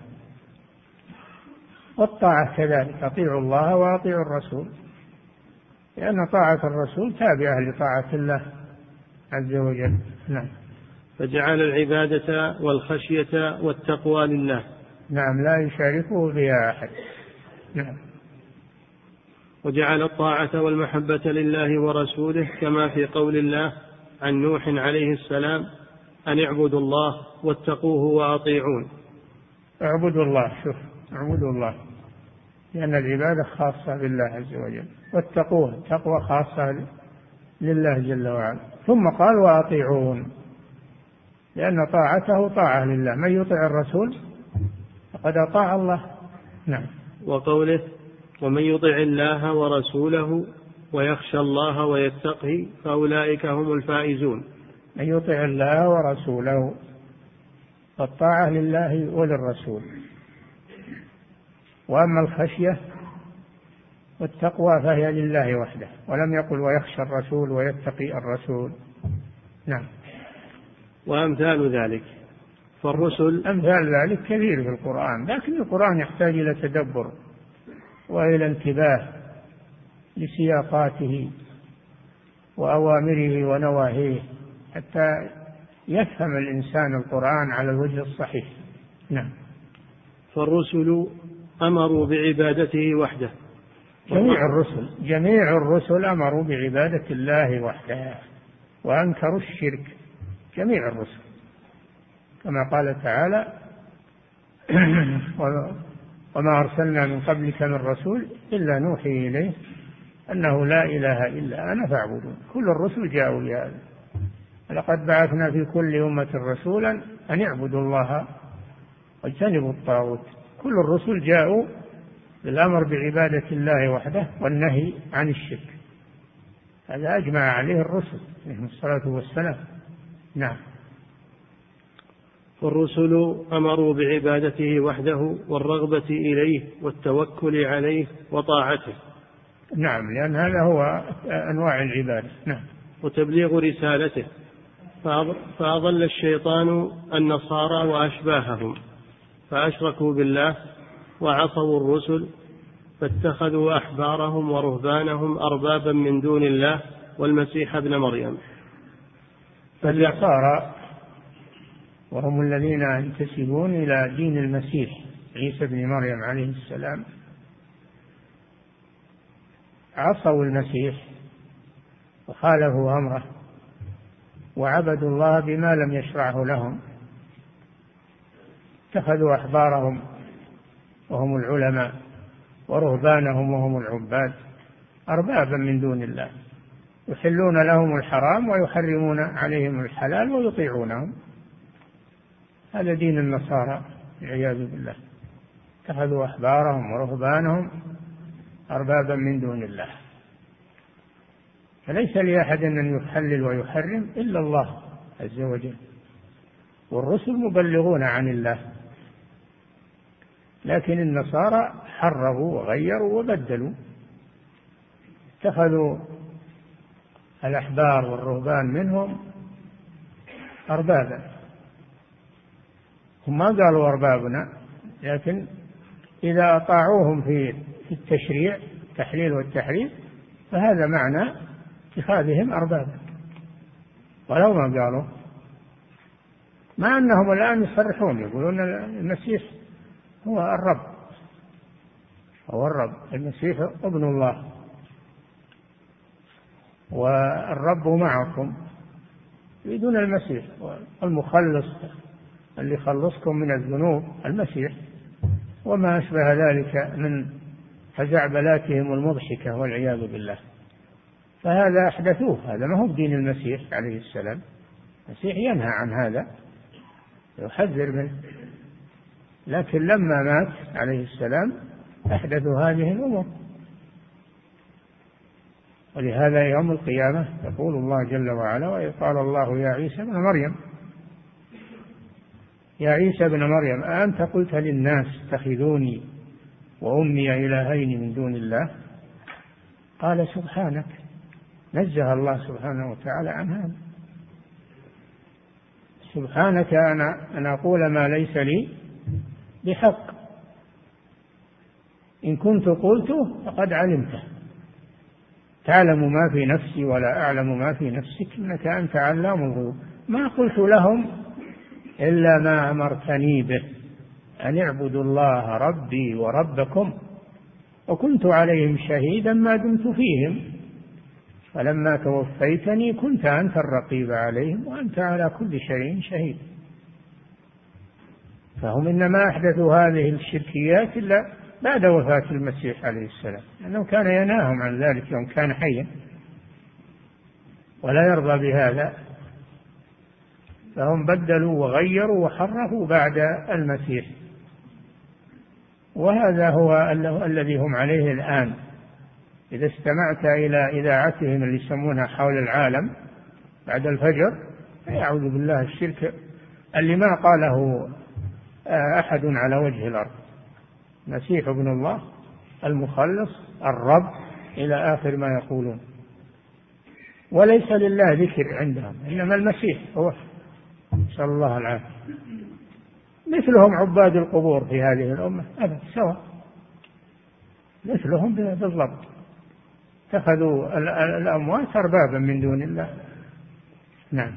والطاعة كذلك، أطيعوا الله وأطيعوا الرسول، لأن طاعة الرسول تابعة لطاعة الله عز وجل. نعم. فجعل العبادة والخشية والتقوى لله. نعم، لا يشاركه فيها أحد. نعم. وجعل الطاعة والمحبة لله ورسوله، كما في قول الله عن نوح عليه السلام أن اعبدوا الله واتقوه وأطيعون. اعبدوا الله، شوف، اعبدوا الله، لأن العبادة خاصة بالله عز وجل، واتقوه، التقوى خاصة لله جل وعلا. ثم قال وأطيعون، لأن طاعته طاعة لله، من يطع الرسول فقد أطاع الله. نعم. وقوله ومن يطع الله ورسوله ويخشى الله ويتقه فأولئك هم الفائزون. من يطع الله ورسوله، فالطاعة لله وللرسول. وأما الخشية والتقوى فهي لله وحده، ولم يقل ويخشى الرسول ويتقي الرسول. نعم. وأمثال ذلك فالرسل أمثال ذلك كثير في القرآن، لكن القرآن يحتاج إلى تدبر وإلى انتباه لسياقاته وأوامره ونواهيه حتى يفهم الإنسان القرآن على الوجه الصحيح. نعم. فالرسل أمروا بعبادته وحده. جميع الرسل أمروا بعبادة الله وحده وأنكروا الشرك، جميع الرسل، كما قال تعالى وما أرسلنا من قبلك من رسول إلا نوحي إليه أنه لا إله إلا أنا فاعبدون. كل الرسل جاءوا بهذا، لقد بعثنا في كل أمة رسولا أن اعبدوا الله واجتنبوا الطاغوت. كل الرسل جاءوا بالأمر بعبادة الله وحده والنهي عن الشرك، هذا أجمع عليه الرسل عليهم الصلاة والسلام. نعم. فالرسل أمروا بعبادته وحده والرغبة إليه والتوكل عليه وطاعته. نعم، لأن هذا هو أنواع العبادة. نعم. وتبليغ رسالته. فأضل الشيطان النصارى وأشباههم فأشركوا بالله وعصوا الرسل فاتخذوا أحبارهم ورهبانهم أربابا من دون الله والمسيح ابن مريم. فالنصارى وهم الذين ينتسبون إلى دين المسيح عيسى بن مريم عليه السلام عصوا المسيح وخالفوا أمره وعبدوا الله بما لم يشرعه لهم، اتخذوا أحبارهم وهم العلماء ورهبانهم وهم العباد أربابا من دون الله يحلون لهم الحرام ويحرمون عليهم الحلال ويطيعونهم. هذا دين النصارى والعياذ بالله، اتخذوا أحبارهم ورهبانهم أربابا من دون الله. فليس لأحد أن يحلل ويحرم إلا الله عز وجل، والرسل مبلغون عن الله، لكن النصارى حرفوا وغيروا وبدلوا، اتخذوا الأحبار والرهبان منهم أربابا. هم ما قالوا أربابنا، لكن إذا أطاعوهم في التشريع التحليل والتحريم فهذا معنى اتخاذهم أربابا، ولو ما قالوا، مع أنهم الآن يصرحون يقولون المسيح هو الرب، هو الرب، المسيح ابن الله والرب معكم، يريدون المسيح المخلص اللي يخلصكم من الذنوب المسيح وما أشبه ذلك من خزعبلاتهم المضحكة والعياذ بالله. فهذا أحدثوه، هذا ما هو دين المسيح عليه السلام. المسيح ينهى عن هذا يحذر منه، لكن لما مات عليه السلام أحدثوا هذه الأمور. ولهذا يوم القيامة يقول الله جل وعلا وإذ قال الله يا عيسى ابن مريم يا عيسى ابن مريم أأنت قلت للناس اتخذوني وأمي إلهين من دون الله؟ قال سبحانك، نزه الله سبحانه وتعالى عن هذا. سبحانك أن أقول ما ليس لي بحق، إن كنت قلته فقد علمته، تعلم ما في نفسي ولا أعلم ما في نفسك إنك أنت علام الغيوب. ما قلت لهم إلا ما أمرتني به أن اعبدوا الله ربي وربكم وكنت عليهم شهيدا ما دمت فيهم فلما توفيتني كنت أنت الرقيب عليهم وأنت على كل شيء شهيد. فهم إنما أحدثوا هذه الشركيات إلا بعد وفاة المسيح عليه السلام، لأنه كان ينهاهم عن ذلك يوم كان حيا ولا يرضى بهذا، فهم بدلوا وغيروا وحرفوا بعد المسيح. وهذا هو الذي هم عليه الآن. إذا استمعت إلى إذاعتهم اللي يسمونها حول العالم بعد الفجر، يعوذ بالله الشرك اللي ما قاله أحد على وجه الأرض المسيح ابن الله المخلص الرب إلى آخر ما يقولون. وليس لله ذكر عندهم، إنما المسيح هو، نسأل الله العافية. مثلهم عباد القبور في هذه الأمة أبدا سواء، مثلهم بالضبط، اتخذوا الأموات أربابا من دون الله. نعم.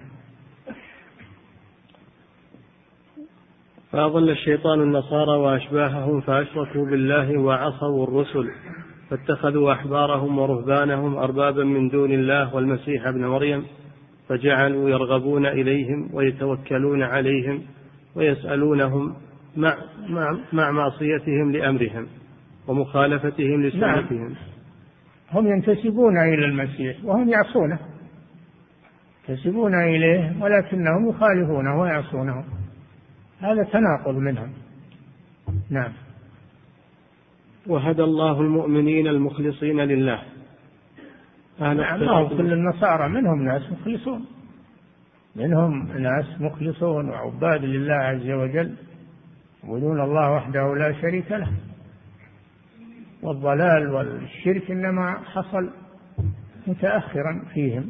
فأضل الشيطان النصارى وأشباههم فأشركوا بالله وعصوا الرسل، فاتخذوا أحبارهم ورهبانهم أربابا من دون الله والمسيح ابن مريم، فجعلوا يرغبون إليهم ويتوكلون عليهم ويسألونهم مع معصيتهم لأمرهم ومخالفتهم لسنتهم. نعم. هم ينتسبون إلى المسيح وهم يعصونه، ينتسبون إليه ولكنهم يخالفونه ويعصونه، هذا تناقض منهم. نعم. وهدى الله المؤمنين المخلصين لله. نعم. كل النصارى منهم ناس مخلصون، منهم ناس مخلصون وعباد لله عز وجل يعبدون الله وحده لا شريك له. والضلال والشرك إنما حصل متأخرا فيهم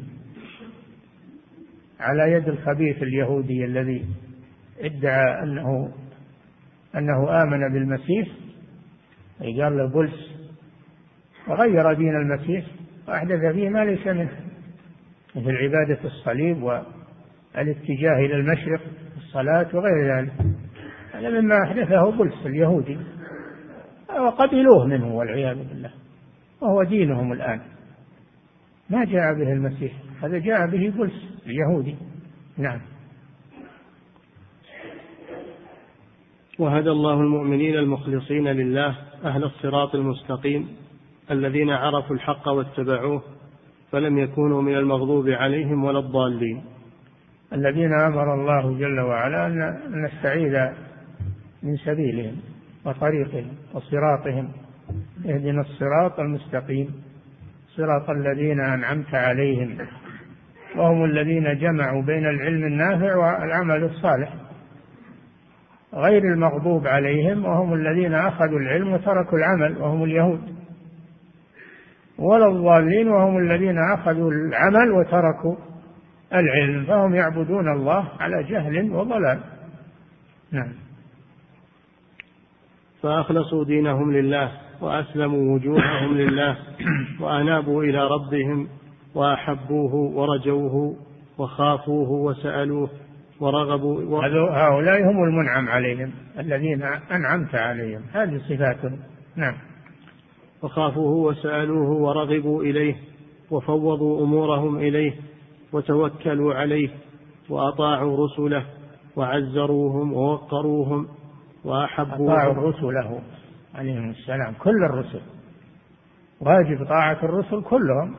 على يد الخبيث اليهودي الذي ادعى أنه آمن بالمسيح، قال له بولس، وغير دين المسيح وأحدث فيه ما ليس منه، مثل عبادة الصليب والاتجاه إلى المشرق في الصلاة وغير ذلك. هذا مما أحدثه بولس اليهودي وقبلوه منه والعياذ بالله، وهو دينهم الآن، ما جاء به المسيح، هذا جاء به بولس اليهودي. نعم. وهدى الله المؤمنين المخلصين لله أهل الصراط المستقيم الذين عرفوا الحق واتبعوه فلم يكونوا من المغضوب عليهم ولا الضالين. الذين أمر الله جل وعلا أن نستعيذ من سبيلهم وطريقهم وصراطهم، اهدنا الصراط المستقيم صراط الذين أنعمت عليهم، وهم الذين جمعوا بين العلم النافع والعمل الصالح، غير المغضوب عليهم وهم الذين أخذوا العلم وتركوا العمل وهم اليهود، ولا الضالين وهم الذين أخذوا العمل وتركوا العلم، فهم يعبدون الله على جهل وضلال. نعم. فأخلصوا دينهم لله وأسلموا وجوههم لله وأنابوا إلى ربهم وأحبوه ورجوه وخافوه وسألوه ورغبوا. هؤلاء هم المنعم عليهم الذين أنعمت عليهم، هذه صفاتهم. نعم. وخافوه وسألوه ورغبوا إليه وفوضوا أمورهم إليه وتوكلوا عليه وأطاعوا رسله وعزروهم ووقروهم وأحبوهم. أطاعوا رسله عليهم السلام، كل الرسل واجب طاعة الرسل كلهم،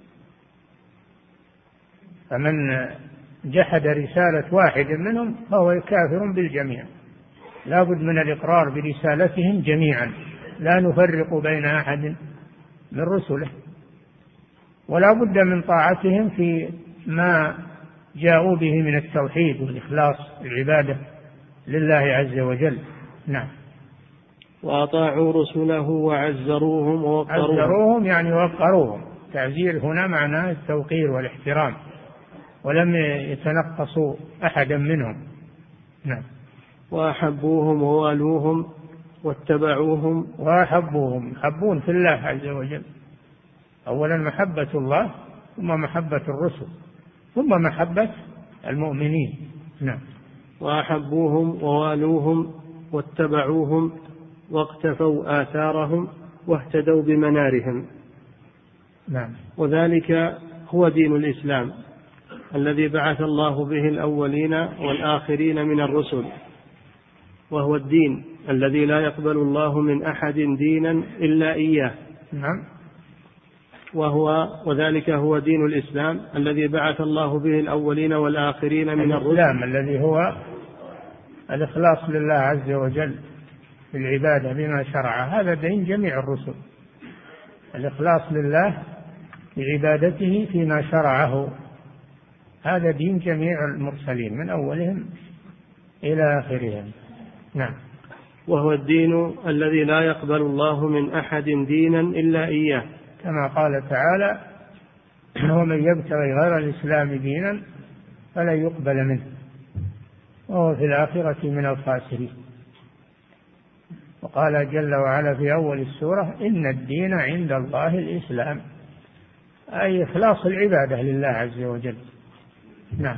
فمن جحد رسالة واحد منهم فهو كافر بالجميع، لا بد من الإقرار برسالتهم جميعا، لا نفرق بين أحد من رسله، ولا بد من طاعتهم في ما جاءوا به من التوحيد والإخلاص العبادة لله عز وجل. نعم. وأطاعوا رسله وعزروهم ووقروهم. عزروهم يعني وقروهم، تعزير هنا معناه التوقير والاحترام، ولم يتنقصوا أحدا منهم. نعم. وأحبوهم ووالوهم واتبعوهم. وأحبوهم، يحبون في الله عز وجل، أولا محبة الله ثم محبة الرسل ثم محبة المؤمنين. نعم. وأحبوهم ووالوهم واتبعوهم واقتفوا آثارهم واهتدوا بمنارهم. نعم. وذلك هو دين الإسلام الذي بعث الله به الأولين والآخرين من الرسل، وهو الدين الذي لا يقبل الله من أحد دينا إلا إياه. نعم. وذلك هو دين الإسلام الذي بعث الله به الأولين والآخرين من الرسل. الإسلام الذي هو الإخلاص لله عز وجل في العبادة بما شرع، هذا دين جميع الرسل، الإخلاص لله بعبادته فيما شرعه، هذا دين جميع المرسلين من أولهم إلى آخرهم. نعم. وهو الدين الذي لا يقبل الله من أحد دينا إلا إياه، كما قال تعالى: ومن يبتغي غير الإسلام دينا فلن يقبل منه وهو في الآخرة من الخاسرين. وقال جل وعلا في أول السورة: إن الدين عند الله الإسلام، أي إخلاص العبادة لله عز وجل. نعم.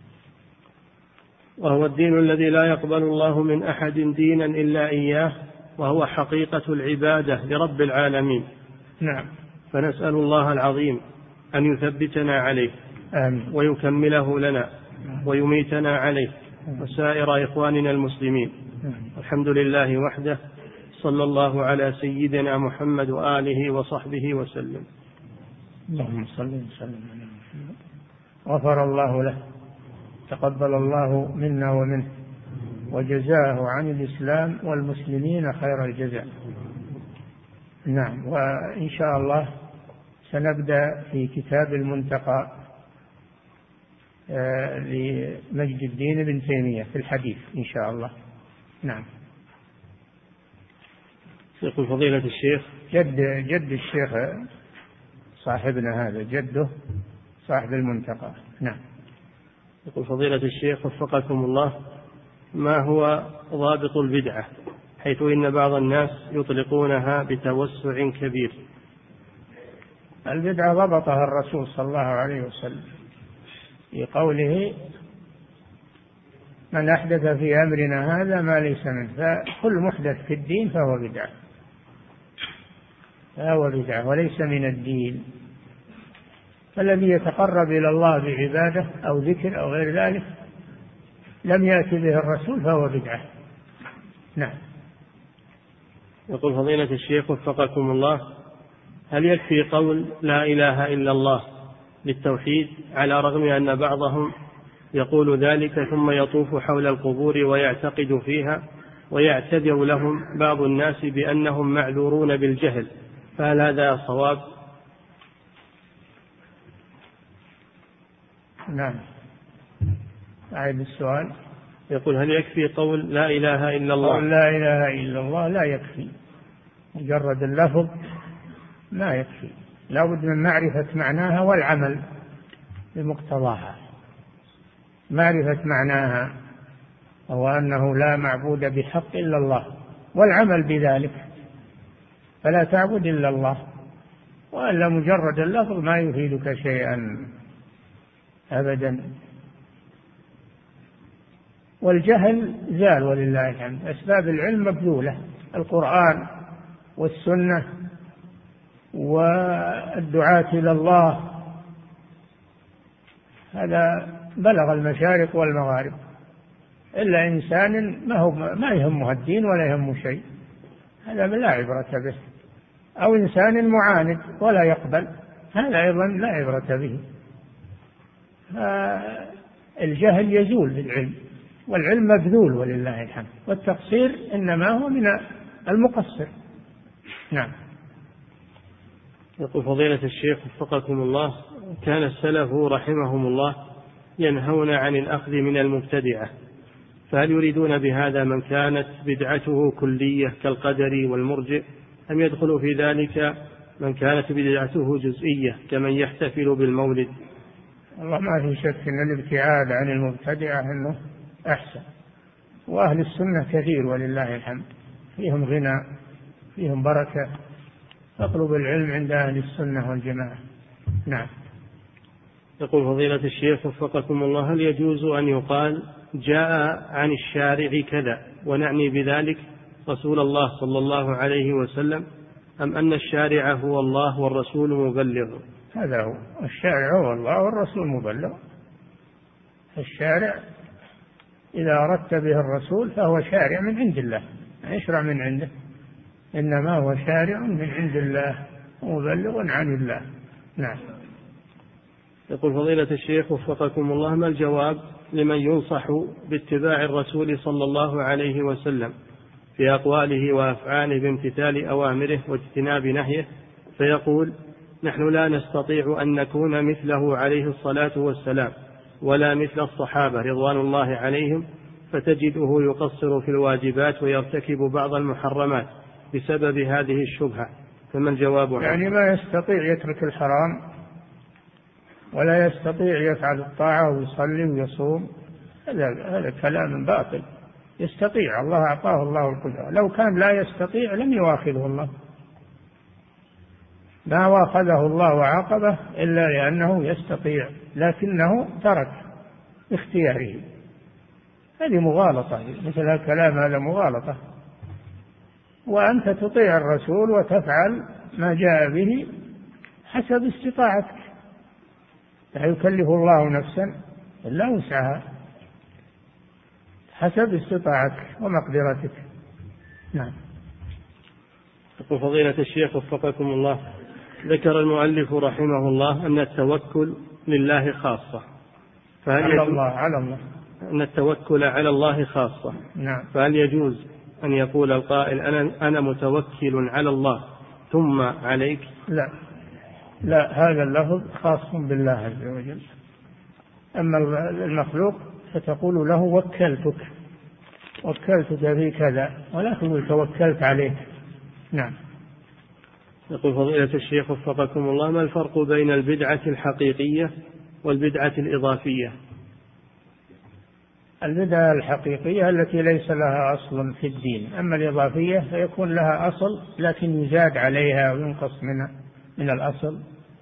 وهو الدين الذي لا يقبل الله من أحد دينا إلا إياه، وهو حقيقة العبادة لرب العالمين. نعم. فنسأل الله العظيم أن يثبتنا عليه، آمين، ويكمله لنا، ويميتنا عليه وسائر إخواننا المسلمين. الحمد لله وحده، صلى الله على سيدنا محمد وآله وصحبه وسلم. اللهم صل وسلم على محمد. غفر الله له، تقبل الله منا ومنه، وجزاه عن الإسلام والمسلمين خير الجزاء. نعم. وإن شاء الله سنبدأ في كتاب المنتقى لمجد الدين بن تيمية في الحديث إن شاء الله. نعم. يقول فضيلة الشيخ: جد الشيخ صاحبنا هذا، جده صاحب المنتقى. نعم. يقول فضيلة الشيخ وفقكم الله: ما هو ضابط البدعة، حيث إن بعض الناس يطلقونها بتوسع كبير؟ البدعة ضبطها الرسول صلى الله عليه وسلم في قوله: من أحدث في أمرنا هذا ما ليس منه، فكل محدث في الدين فهو بدعة وليس من الدين. فالذي يتقرب إلى الله بعبادة أو ذكر أو غير ذلك لم يأتي به الرسول فهو بدعة. نعم. يقول فضيلة الشيخ وفقكم الله: هل يكفي قول لا إله إلا الله للتوحيد، على رغم أن بعضهم يقول ذلك ثم يطوف حول القبور ويعتقد فيها، ويعتذر لهم بعض الناس بأنهم معذورون بالجهل، فهل هذا صواب؟ نعم. أعيد السؤال. يقول: هل يكفي قول لا إله إلا الله؟ قول لا إله إلا الله لا يكفي، مجرد اللفظ لا يكفي، لا بد من معرفة معناها والعمل بمقتضاها. معرفة معناها هو أنه لا معبود بحق إلا الله، والعمل بذلك، فلا تعبد إلا الله، وإلا مجرد اللفظ ما يفيدك شيئا أبدا. والجهل زال ولله الحمد، أسباب العلم مبذولة، القرآن والسنة والدعاة إلى الله، هذا بلغ المشارق والمغارب، إلا إنسان ما يهمه الدين ولا يهمه شيء، هذا لا عبرة به، أو إنسان معاند ولا يقبل، هذا أيضا لا عبرة به. الجهل يزول بالعلم، والعلم مبذول ولله الحمد، والتقصير إنما هو من المقصر. نعم. يقول فضيلة الشيخ وفقكم الله: كان السلف رحمهم الله ينهون عن الأخذ من المبتدعة، فهل يريدون بهذا من كانت بدعته كلية كالقدر والمرجئ، أم يدخل في ذلك من كانت بدعته جزئية كمن يحتفل بالمولد؟ والله ما في شك أن الابتعاد عن المبتدعة أنه أحسن، وأهل السنة كثير ولله الحمد، فيهم غنى، فيهم بركة، فاطلب العلم عند أهل السنة والجماعة. نعم. يقول فضيلة الشيخ وفقكم الله: هل يجوز أن يقال جاء عن الشارع كذا ونعني بذلك رسول الله صلى الله عليه وسلم، أم أن الشارع هو الله والرسول مبلغ؟ هذا هو الشارع، هو الله والرسول مبلغ. الشارع إذا أردت به الرسول فهو شارع من عند الله، يشرع من عنده، إنما هو شارع من عند الله مبلغ عن الله. نعم. يقول فضيلة الشيخ وفقكم الله: ما الجواب لمن ينصح باتباع الرسول صلى الله عليه وسلم في أقواله وأفعاله بامتثال أوامره واجتناب نهيه، فيقول: نحن لا نستطيع أن نكون مثله عليه الصلاة والسلام ولا مثل الصحابة رضوان الله عليهم، فتجده يقصر في الواجبات ويرتكب بعض المحرمات بسبب هذه الشبهة، فما الجواب عنه؟ يعني ما يستطيع يترك الحرام ولا يستطيع يفعل الطاعة ويصلي ويصوم، هذا كلام باطل. يستطيع، الله أعطاه الله القدرة. لو كان لا يستطيع لم يواخذه الله، ما واخذه الله وعاقبه إلا لأنه يستطيع، لكنه ترك باختياره. هذه مغالطة، مثل الكلام هذا مغالطة. وأنت تطيع الرسول وتفعل ما جاء به حسب استطاعتك، لا يكلف الله نفسا إلا وسعها، حسب استطاعتك ومقدرتك. نعم. يقول فضيلة الشيخ وفقكم الله، ذكر المؤلف رحمه الله أن التوكل لله خاصة، على الله أن التوكل على الله خاصة. نعم. فهل يجوز أن يقول القائل أنا متوكل على الله ثم عليك؟ لا، هذا اللفظ خاص بالله عز وجل. أما المخلوق فتقول له وكلتك في كذا، ولا تقول توكلت عليك. نعم. يقول فضيلة الشيخ وفقكم الله، ما الفرق بين البدعة الحقيقية والبدعة الإضافية؟ البدعة الحقيقية التي ليس لها أصل في الدين، أما الإضافية فيكون لها أصل لكن يزاد عليها وينقص من الأصل،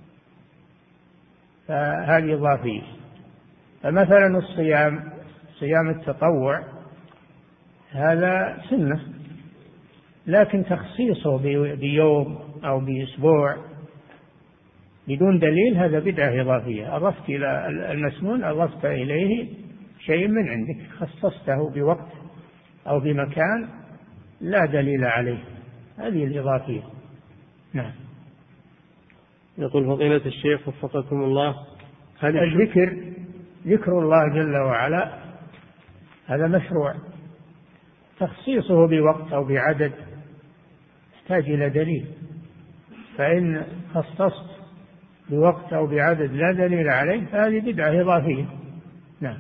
فهذه إضافية. فمثلا صيام التطوع هذا سنة، لكن تخصيصه بيوم أو بأسبوع بدون دليل هذا بدعة إضافية. أضفت إلى المسنون، أضفت إليه شيء من عندك، خصصته بوقت أو بمكان لا دليل عليه، هذه الإضافية. نعم. يقول فضيلة الشيخ وفقكم الله، هل ذكر الله جل وعلا هذا مشروع، تخصيصه بوقت أو بعدد يحتاج إلى دليل، فإن خصصت بوقت أو بعدد لا دليل عليه فهذه بدعة إضافية. نعم.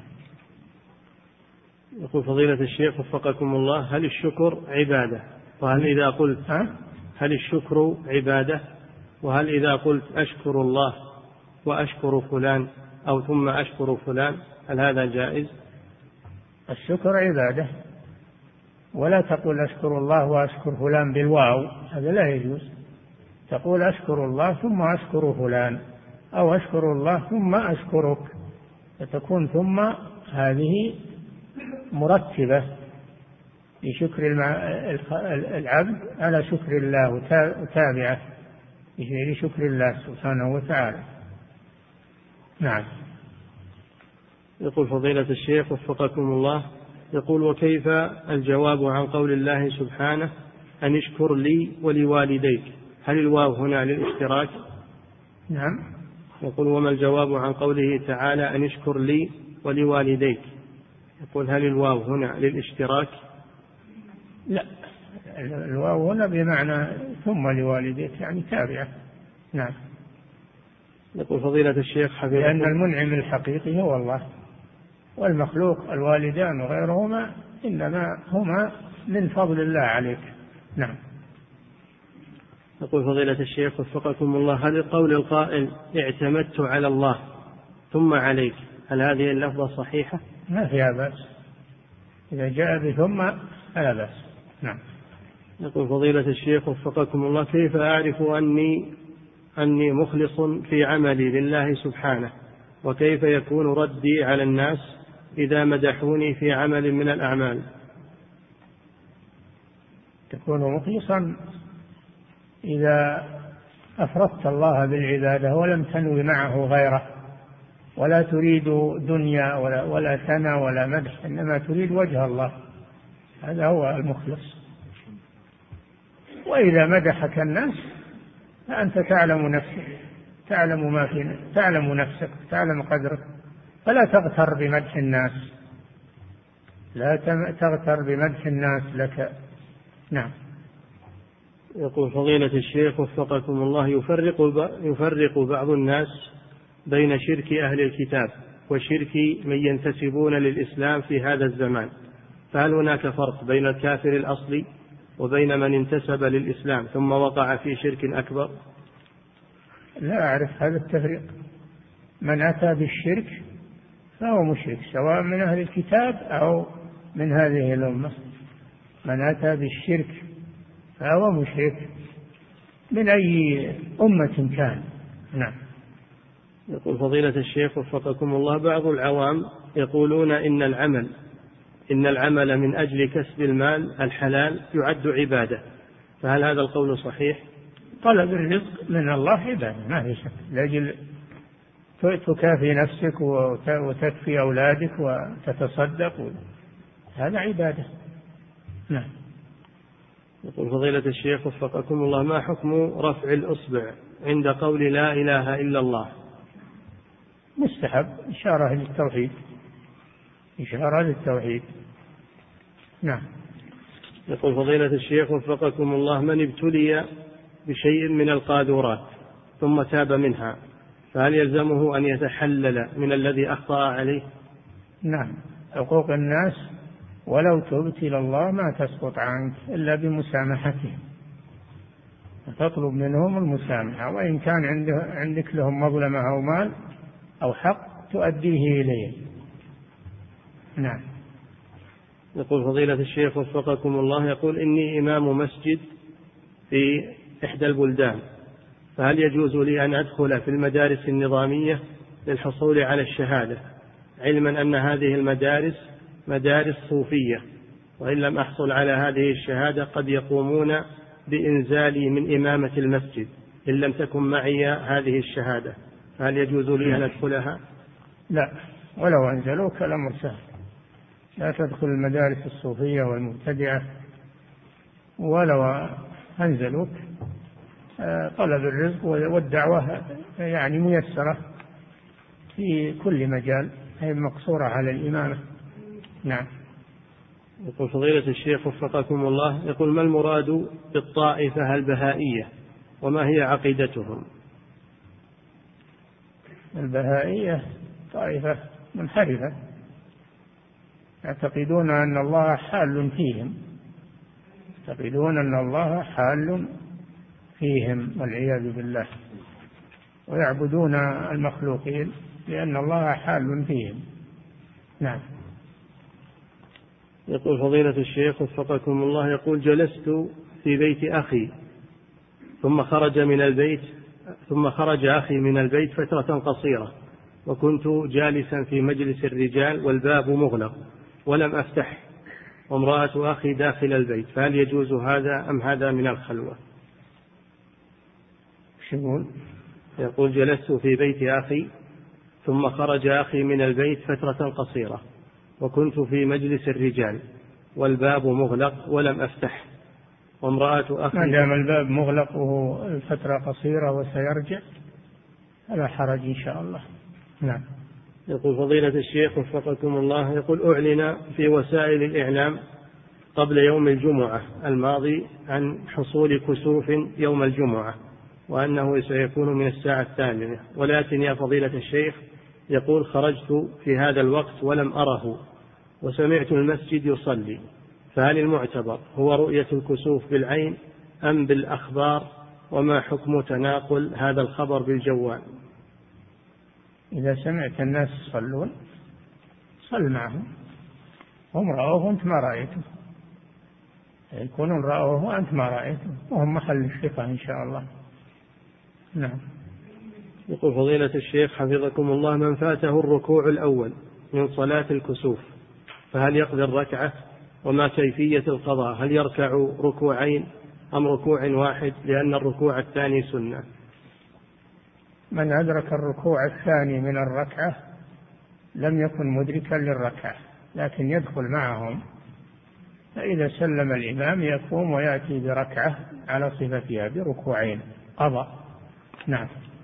يقول فضيلة الشيخ وفقكم الله، هل الشكر عبادة؟ وهل إذا قلت هل الشكر عبادة؟ وهل إذا قلت أشكر الله وأشكر فلان أو ثم أشكر فلان هل هذا جائز؟ الشكر عبادة، ولا تقول أشكر الله وأشكر فلان بالواو، هذا لا يجوز. تقول أشكر الله ثم أشكر فلان، أو أشكر الله ثم أشكرك، فتكون ثم هذه مرتبة لشكر العبد على شكر الله وتابعة لشكر الله سبحانه وتعالى. نعم. يقول فضيلة الشيخ وفقكم الله، يقول وكيف الجواب عن قول الله سبحانه أن اشكر لي ولوالديك؟ هل الواو هنا للاشتراك؟ نعم. يقول وما الجواب عن قوله تعالى أن اشكر لي ولوالديك؟ يقول هل الواو هنا للاشتراك؟ لا، الواو هنا بمعنى ثم لوالديك، يعني تابعة. نعم. يقول فضيلة الشيخ حفظه، لأن المنعم الحقيقي هو الله، والمخلوق الوالدان وغيرهما إنما هما من فضل الله عليك. نعم. يقول فضيلة الشيخ وفقكم الله، هل قول القائل اعتمدت على الله ثم عليك هل هذه اللفظة صحيحة؟ ما فيها بأس، إذا جاء بثم فلا بأس. نعم. يقول فضيلة الشيخ وفقكم الله، كيف أعرف أني مخلص في عملي لله سبحانه، وكيف يكون ردي على الناس إذا مدحوني في عمل من الأعمال؟ تكون مخلصا إذا أفردت الله بالعبادة ولم تنوي معه غيره، ولا تريد دنيا ولا ثنى ولا مدح، إنما تريد وجه الله، هذا هو المخلص. وإذا مدحك الناس فأنت تعلم نفسك، تعلم نفسك، تعلم قدرك، فلا تغتر بمدح الناس، لا تغتر بمدح الناس لك. نعم. يقول فضيلة الشيخ وفقكم الله، يفرق بعض الناس بين شرك أهل الكتاب وشرك من ينتسبون للإسلام في هذا الزمان، فهل هناك فرق بين الكافر الأصلي وبين من انتسب للإسلام ثم وقع في شرك أكبر؟ لا أعرف هذا التفريق. من أتى بالشرك فهو مشرك، سواء من أهل الكتاب أو من هذه الأمة. من أتى بالشرك فهو مشرك من أي أمة كان. نعم. يقول فضيلة الشيخ وفقكم الله، بعض العوام يقولون إن العمل من أجل كسب المال الحلال يعد عبادة، فهل هذا القول صحيح؟ طلب الرزق من الله عبادة ما في شك، لأجل تكافي نفسك وتكفي أولادك وتتصدق، هذا عبادة. نعم. يقول فضيلة الشيخ وفقكم الله، ما حكم رفع الأصبع عند قول لا إله إلا الله؟ مستحب، إشارة للتوحيد، إشارة للتوحيد. نعم. يقول فضيلة الشيخ وفقكم الله، من ابتلي بشيء من القاذورات ثم تاب منها فهل يلزمه أن يتحلل من الذي أخطأ عليه؟ نعم، حقوق الناس ولو تبت إلى الله ما تسقط عنك إلا بمسامحتهم، تطلب منهم المسامحة، وإن كان عندك لهم مظلمة أو مال أو حق تؤديه إليه. نعم. يقول فضيلة الشيخ وفقكم الله، يقول إني إمام مسجد في إحدى البلدان، فهل يجوز لي أن أدخل في المدارس النظامية للحصول على الشهادة، علما أن هذه المدارس مدارس صوفية، وإن لم أحصل على هذه الشهادة قد يقومون بإنزالي من إمامة المسجد إن لم تكن معي هذه الشهادة، فهل يجوز لي أن أدخلها؟ لا، ولو أنزلوك الأمر سهل، لا تدخل المدارس الصوفية والمبتدعة، ولو أنزلوك طلب الرزق والدعوة يعني ميسرة في كل مجال، هي مقصورة على الإمامة. نعم. يقول فضيلة الشيخ وفقكم الله، يقول ما المراد بالطائفة البهائية وما هي عقيدتهم؟ البهائية طائفة منحرفة، يعتقدون أن الله حال فيهم، يعتقدون أن الله حال فيهم والعياذ بالله، ويعبدون المخلوقين لأن الله حال فيهم. نعم. يقول فضيلة الشيخ وفقكم الله، يقول جلست في بيت أخي ثم خرج أخي من البيت فترة قصيرة، وكنت جالسا في مجلس الرجال والباب مغلق ولم أفتح، وامرأة أخي داخل البيت، فهل يجوز هذا أم هذا من الخلوة؟ يقول جلست في بيت أخي ثم خرج أخي من البيت فترة قصيرة، وكنت في مجلس الرجال والباب مغلق ولم أفتح، وامرأة أخي. ما دام الباب مغلق وهو فترة قصيرة وسيرجع فلا حرج إن شاء الله. نعم. يقول فضيلة الشيخ وفقكم الله، يقول أعلن في وسائل الإعلام قبل يوم الجمعة الماضي عن حصول كسوف يوم الجمعة، وأنه سيكون من الساعة 8، ولكن يا فضيلة الشيخ يقول خرجت في هذا الوقت ولم أره، وسمعت المسجد يصلي، فهل المعتبر هو رؤية الكسوف بالعين أم بالأخبار، وما حكم تناقل هذا الخبر بالجوال؟ إذا سمعت الناس يصلون صل معهم، هم رأوه وأنت ما رأيته، يكونون رأوه وأنت ما رأيته، وهم محل الثقة إن شاء الله. نعم. يقول فضيلة الشيخ حفظكم الله، من فاته الركوع الأول من صلاة الكسوف فهل يقضي الركعة، وما كيفية القضاء، هل يركع ركوعين أم ركوع واحد، لأن الركوع الثاني سنة؟ من أدرك الركوع الثاني من الركعة لم يكن مدركا للركعة، لكن يدخل معهم، فإذا سلم الإمام يقوم ويأتي بركعة على صفتها بركوعين قضى. نعم.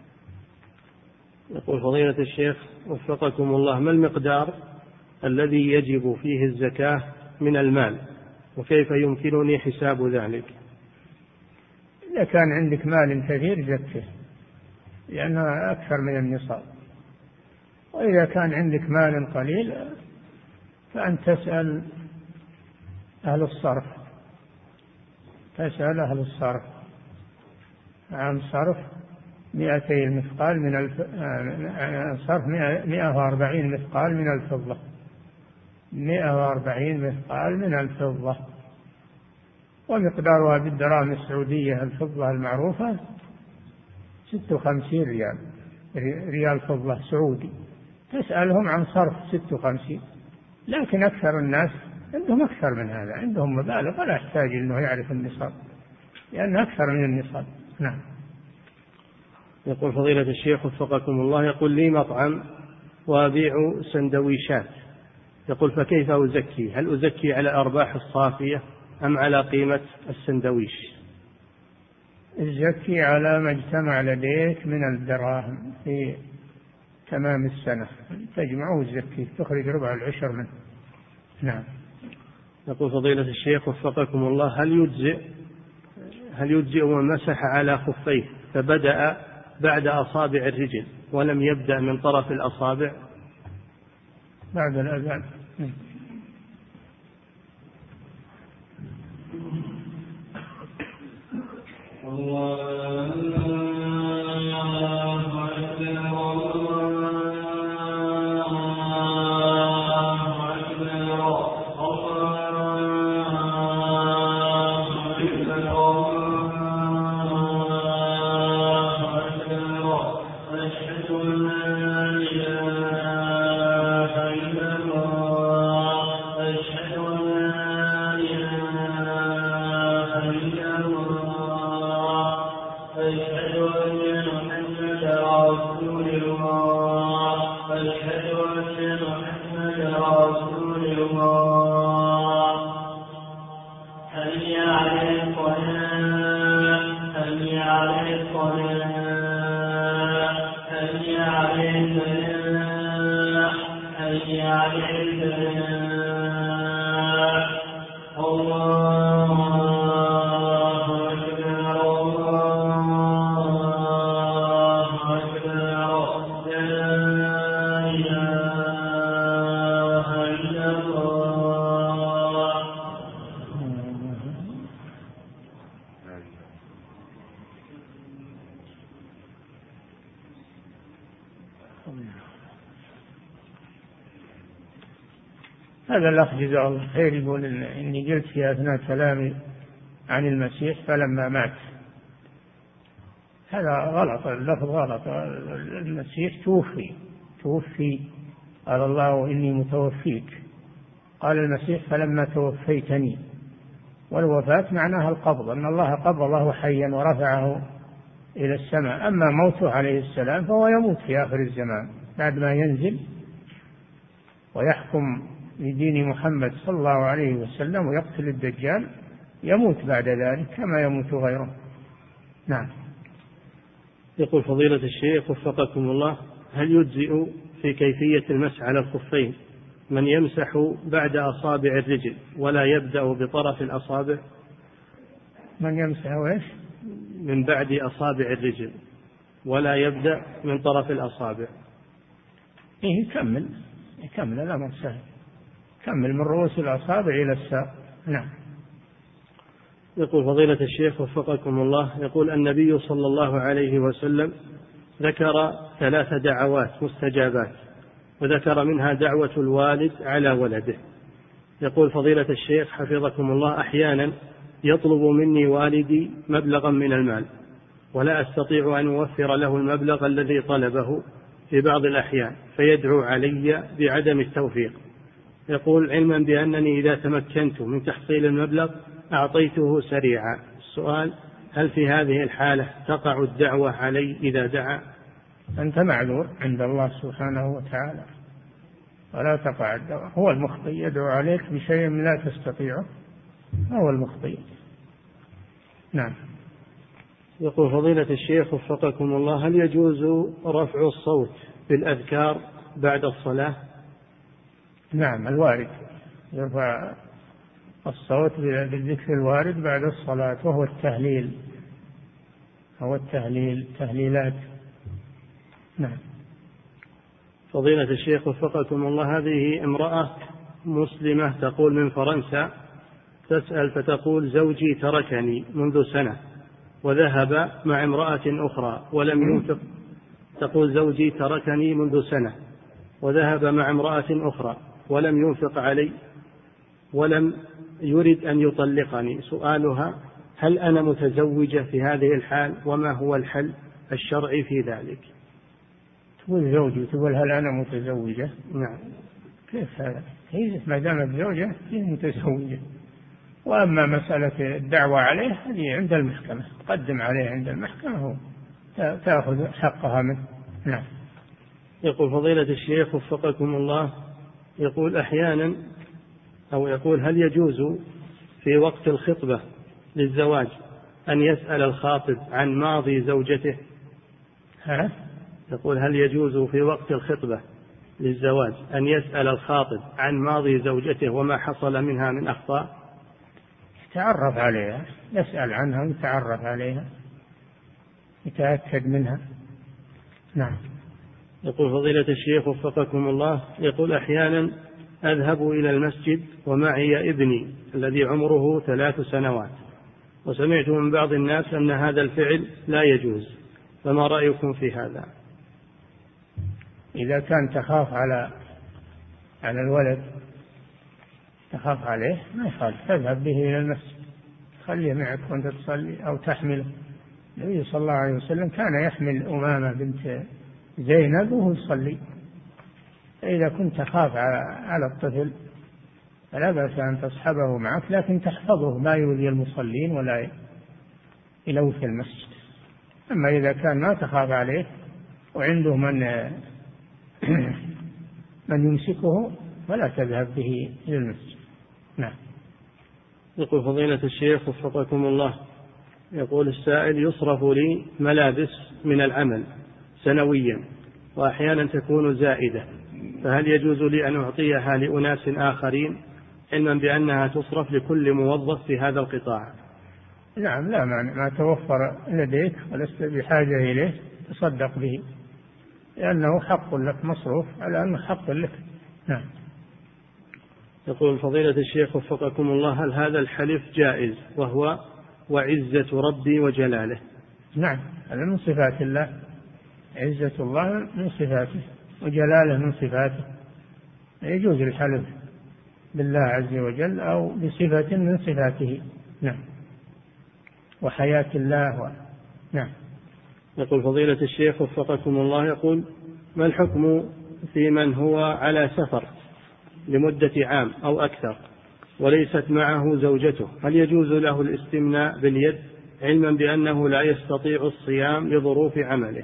يقول فضيلة الشيخ وفقكم الله، ما المقدار الذي يجب فيه الزكاة من المال، وكيف يمكنني حساب ذلك؟ إذا كان عندك مال كثير زكه لأنها أكثر من النصاب، وإذا كان عندك مال قليل فأن تسأل أهل الصرف، تسأل أهل الصرف عن صرف 200 مثقال من صرف 140 مثقال من الفضة، 140 مثقال من الفضة، ومقدارها بالدراهم السعودية الفضة المعروفة 56 ريال فضة سعودي. تسألهم عن صرف 56، لكن أكثر الناس عندهم أكثر من هذا، عندهم مبالغ ولا يحتاج أنه يعرف النصاب لأن أكثر من النصاب. نعم. يقول فضيلة الشيخ وفقكم الله، يقول لي مطعم وأبيع سندويشات، يقول فكيف أزكي؟ هل أزكي على الأرباح الصافية أم على قيمة السندويش؟ الزكي على ما اجتمع لديك من الدراهم في تمام السنة، تجمعه الزكي تخرج ربع العشر منه. نعم. يقول فضيلة الشيخ وفقكم الله، هل يجزئ من مسح على خفيه فبدأ بعد أصابع الرجل ولم يبدأ من طرف الأصابع بعد الأذان؟ هذا الأخ جزاه الله خير يقول إني قلت في أثناء كلامي عن المسيح فلما مات، هذا غلط، اللفظ غلط. المسيح توفي قال الله إني متوفيك، قال المسيح فلما توفيتني، والوفاة معناها القبض، أن الله قبضه حيا ورفعه إلى السماء. أما موته عليه السلام فهو يموت في آخر الزمان بعد ما ينزل ويحكم بدين محمد صلى الله عليه وسلم ويقتل الدجال، يموت بعد ذلك كما يموت غيره. نعم. يقول فضيلة الشيخ وفقكم الله، هل يجزئ في كيفية المسح على الخفين من يمسح بعد أصابع الرجل ولا يبدأ بطرف الأصابع؟ من يمسح وإيش؟ من بعد أصابع الرجل ولا يبدأ من طرف الأصابع. يكمل الأمر سهل، كمل من رؤوس الأصابع إلى الساق. نعم. يقول فضيلة الشيخ وفقكم الله، يقول النبي صلى الله عليه وسلم ذكر 3 دعوات مستجابات، وذكر منها دعوة الوالد على ولده. يقول فضيلة الشيخ حفظكم الله، أحيانا يطلب مني والدي مبلغا من المال ولا أستطيع أن أوفر له المبلغ الذي طلبه في بعض الأحيان، فيدعو علي بعدم التوفيق. يقول علما بأنني إذا تمكنت من تحصيل المبلغ أعطيته سريعا. السؤال: هل في هذه الحالة تقع الدعوة علي إذا دعا؟ أنت معذور عند الله سبحانه وتعالى ولا تقع الدعوة، هو المخطئ يدعو عليك بشيء لا تستطيعه، هو المخطئ. نعم. يقول فضيلة الشيخ وفقكم الله، هل يجوز رفع الصوت بالأذكار بعد الصلاة؟ نعم، الوارد يرفع الصوت بالذكر الوارد بعد الصلاة، وهو التهليل، هو تهليلات. نعم. فضيلة الشيخ وفقكم الله، هذه امرأة مسلمة تقول من فرنسا: تسأل فتقول زوجي تركني منذ سنة وذهب مع امرأة أخرى ولم ينفق. تقول زوجي تركني منذ سنة وذهب مع امرأة أخرى ولم ينفق علي ولم يرد أن يطلقني. سؤالها: هل أنا متزوجة في هذه الحال؟ وما هو الحل الشرعي في ذلك؟ تقول زوجي، تقول هل أنا متزوجة؟ نعم. كيف هذا؟ هي ما دامت زوجة هي متزوجة. وأما مسألة الدعوة عليه هذه عند المحكمة، تقدم عليه عند المحكمة تأخذ حقها منه. نعم. يقول فضيلة الشيخ وفقكم الله، يقول أحيانا أو يقول: هل يجوز في وقت الخطبة للزواج أن يسأل الخاطب عن ماضي زوجته؟ يقول: هل يجوز في وقت الخطبة للزواج أن يسأل الخاطب عن ماضي زوجته وما حصل منها من أخطاء؟ يتعرف عليها، يسأل عنها ويتعرف عليها، يتأكد منها. نعم. يقول فضيلة الشيخ وفقكم الله، يقول أحيانا أذهب إلى المسجد ومعي ابني الذي عمره 3 سنوات، وسمعت من بعض الناس أن هذا الفعل لا يجوز، فما رأيكم في هذا؟ إذا كان تخاف على الولد، تخاف عليه، ما يخالف، تذهب به إلى المسجد، خليه معك وأنت تصلي أو تحمله. النبي صلى الله عليه وسلم كان يحمل أمامة بنت زينب وهو يصلي. إذا كنت تخاف على الطفل فلا بأس أن تصحبه معك، لكن تحفظه ما يؤذي المصلين ولا يلوث المسجد. أما إذا كان ما تخاف عليه وعنده من يمسكه فلا تذهب به إلى المسجد. نعم. يقول فضيلة الشيخ وفقكم الله، يقول السائل: يصرف لي ملابس من العمل سنويا وأحيانا تكون زائدة، فهل يجوز لي أن أعطيها لأناس آخرين علما بأنها تصرف لكل موظف في هذا القطاع؟ نعم، لا مانع، ما توفر لديك ولست بحاجة إليه تصدق به، لأنه حق لك، مصروف على أنه حق لك. نعم. يقول فضيلة الشيخ وفقكم الله: هل هذا الحلف جائز وهو وعزة ربي وجلاله؟ نعم، هذا من صفات الله، عزة الله من صفاته وجلاله من صفاته، يجوز الحلف بالله عز وجل أو بصفة من صفاته. نعم. وحياة الله نعم. يقول فضيلة الشيخ وفقكم الله، يقول: ما الحكم في من هو على سفر لمدة عام أو أكثر وليست معه زوجته؟ هل يجوز له الاستمناء باليد علما بأنه لا يستطيع الصيام لظروف عمله؟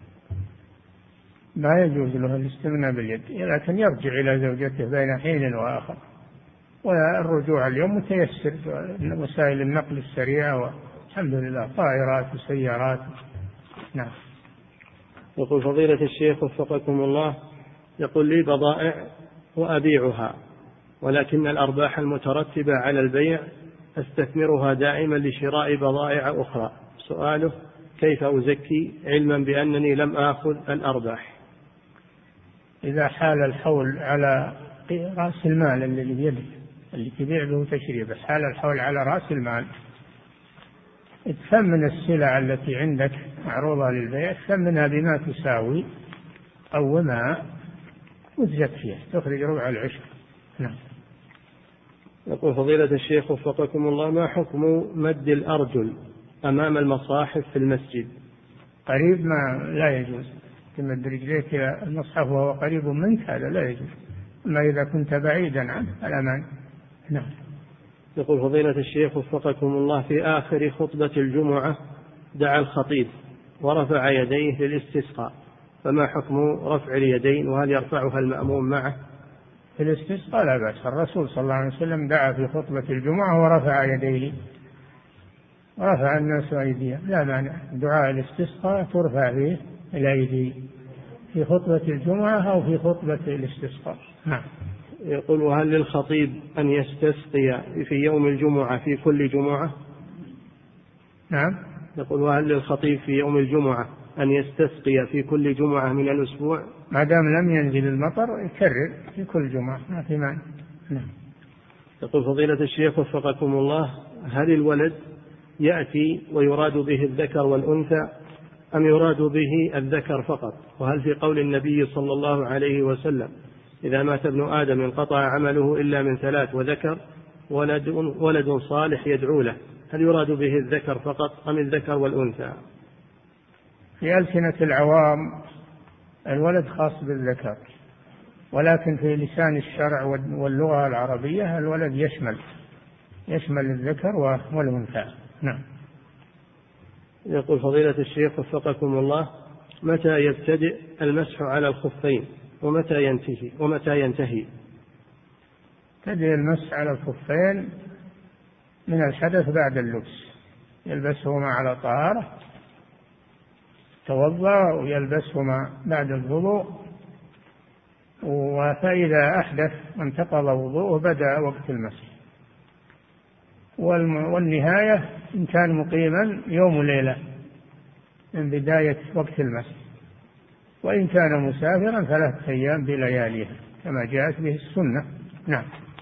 ما يجوز له الاستمناء باليد، لكن يرجع إلى زوجته بين حين وآخر، والرجوع اليوم متيسر، وسائل النقل السريعة والحمد لله، طائرات وسيارات. نعم. يقول فضيلة الشيخ وفقكم الله، يقول: لي بضائع وأبيعها، ولكن الأرباح المترتبة على البيع أستثمرها دائما لشراء بضائع أخرى. سؤاله: كيف أزكي علما بأنني لم آخذ الأرباح؟ إذا حال الحول على رأس المال الذي بيدك اللي تبيع به تشري به، حال الحول على رأس المال، تثمن السلع التي عندك معروضة للبيع، تثمنها بما تساوي أو ما وتزكيها، تخرج ربع العشر. نعم. يقول فضيلة الشيخ وفقكم الله: ما حكم مد الأرجل أمام المصاحف في المسجد؟ قريب ما لا يجوز، تمد رجليك إلى المصحف وهو قريب منك، هذا لا يجوز، أما إذا كنت بعيدا عنه فلا مانع. نعم. يقول فضيلة الشيخ وفقكم الله: في آخر خطبة الجمعة دعا الخطيب ورفع يديه للاستسقاء، فما حكم رفع اليدين، وهل يرفعها المأموم معه؟ في الاستسقاء لا بأس، الرسول صلى الله عليه وسلم دعا في خطبة الجمعة ورفع يديه، ورفع الناس أيديهم، لا مانع، دعاء الاستسقاء ترفع به الأيدي في خطبة الجمعة أو في خطبة الاستسقاء. نعم. يقول: وهل للخطيب أن يستسقي في يوم الجمعة في كل جمعة؟ نعم. يقول: وهل للخطيب في يوم الجمعة أن يستسقي في كل جمعة من الأسبوع؟ ما دام لم ينزل المطر يكرر في كل جمعة، ما في مانع. نعم. يقول فضيلة الشيخ وفقكم الله: هل الولد يأتي ويراد به الذكر والأنثى أم يراد به الذكر فقط؟ وهل في قول النبي صلى الله عليه وسلم: إذا مات ابن آدم انقطع عمله إلا من ثلاث وذكر ولد صالح يدعو له، هل يراد به الذكر فقط أم الذكر والأنثى؟ في ألسنة العوام الولد خاص بالذكر، ولكن في لسان الشرع واللغة العربية الولد يشمل الذكر والأنثى. نعم. يقول فضيلة الشيخ وفقكم الله: متى يبتدئ المسح على الخفين ومتى ينتهي؟ يبتدئ المسح على الخفين من الحدث بعد اللبس، يلبسهما على طهارة، توضأ ويلبسهما بعد الوضوء، فإذا أحدث وانتقض وضوءه بدأ وقت المسح. والنهاية إن كان مقيما يوم وليلة من بداية وقت المسح، وإن كان مسافرا 3 أيام بلياليها كما جاءت به السنة. نعم.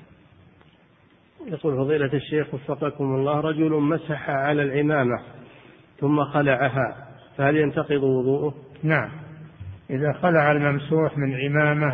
يقول فضيلة الشيخ وفقكم الله: رجل مسح على العمامة ثم خلعها، فهل ينتقض وضوءه؟ نعم، إذا خلع الممسوح من عمامة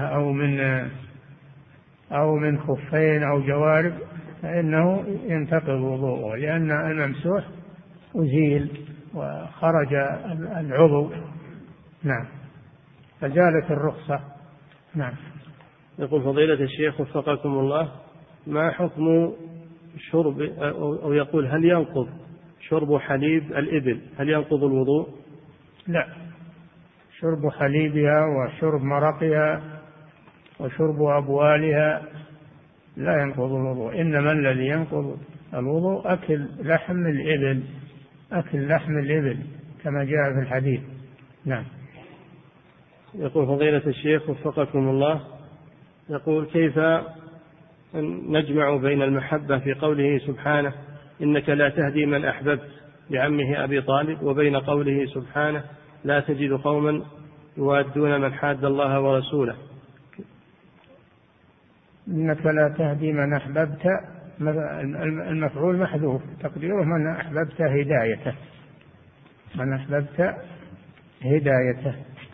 أو من خفين أو جوارب فإنه ينتقض وضوءه، لأن الممسوح أزيل وخرج العضو. نعم، فزالت الرخصة. نعم. يقول فضيلة الشيخ وفقكم الله: ما حكم شرب، أو يقول هل ينقض شرب حليب الإبل، هل ينقض الوضوء؟ لا، شرب حليبها وشرب مرقها وشرب أبوالها لا ينقض الوضوء، إنما الذي ينقض الوضوء أكل لحم الإبل كما جاء في الحديث. نعم. يقول فضيلة الشيخ وفقكم الله: يقول كيف نجمع بين المحبة في قوله سبحانه: إنك لا تهدي من أحببت بعمه أبي طالب، وبين قوله سبحانه: لا تجد قوما يوادون من حاد الله ورسوله؟ إنك لا تهدي من أحببت، المفعول محذوف تقديره من أحببت هدايته،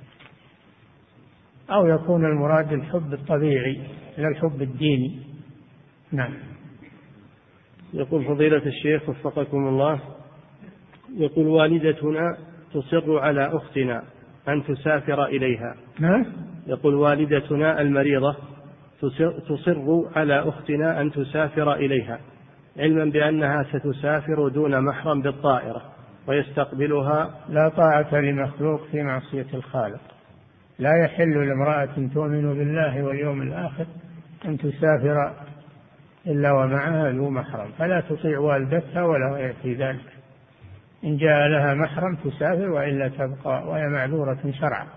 أو يكون المراد الحب الطبيعي لا الحب الديني. نعم. يقول فضيلة الشيخ وفقكم الله: يقول والدتنا تصر على أختنا أن تسافر إليها. يقول والدتنا المريضة تصر على أختنا أن تسافر إليها، علما بأنها ستسافر دون محرم بالطائرة ويستقبلها. لا طاعة لمخلوق في معصية الخالق. لا يحل لامرأة تؤمن بالله واليوم الآخر أن تسافر إلا ومعها ذو محرم، فلا تطيع والدتها ولا غير في ذلك. إن جاء لها محرم تسافر، وإلا تبقى وهي معذورة شرعا.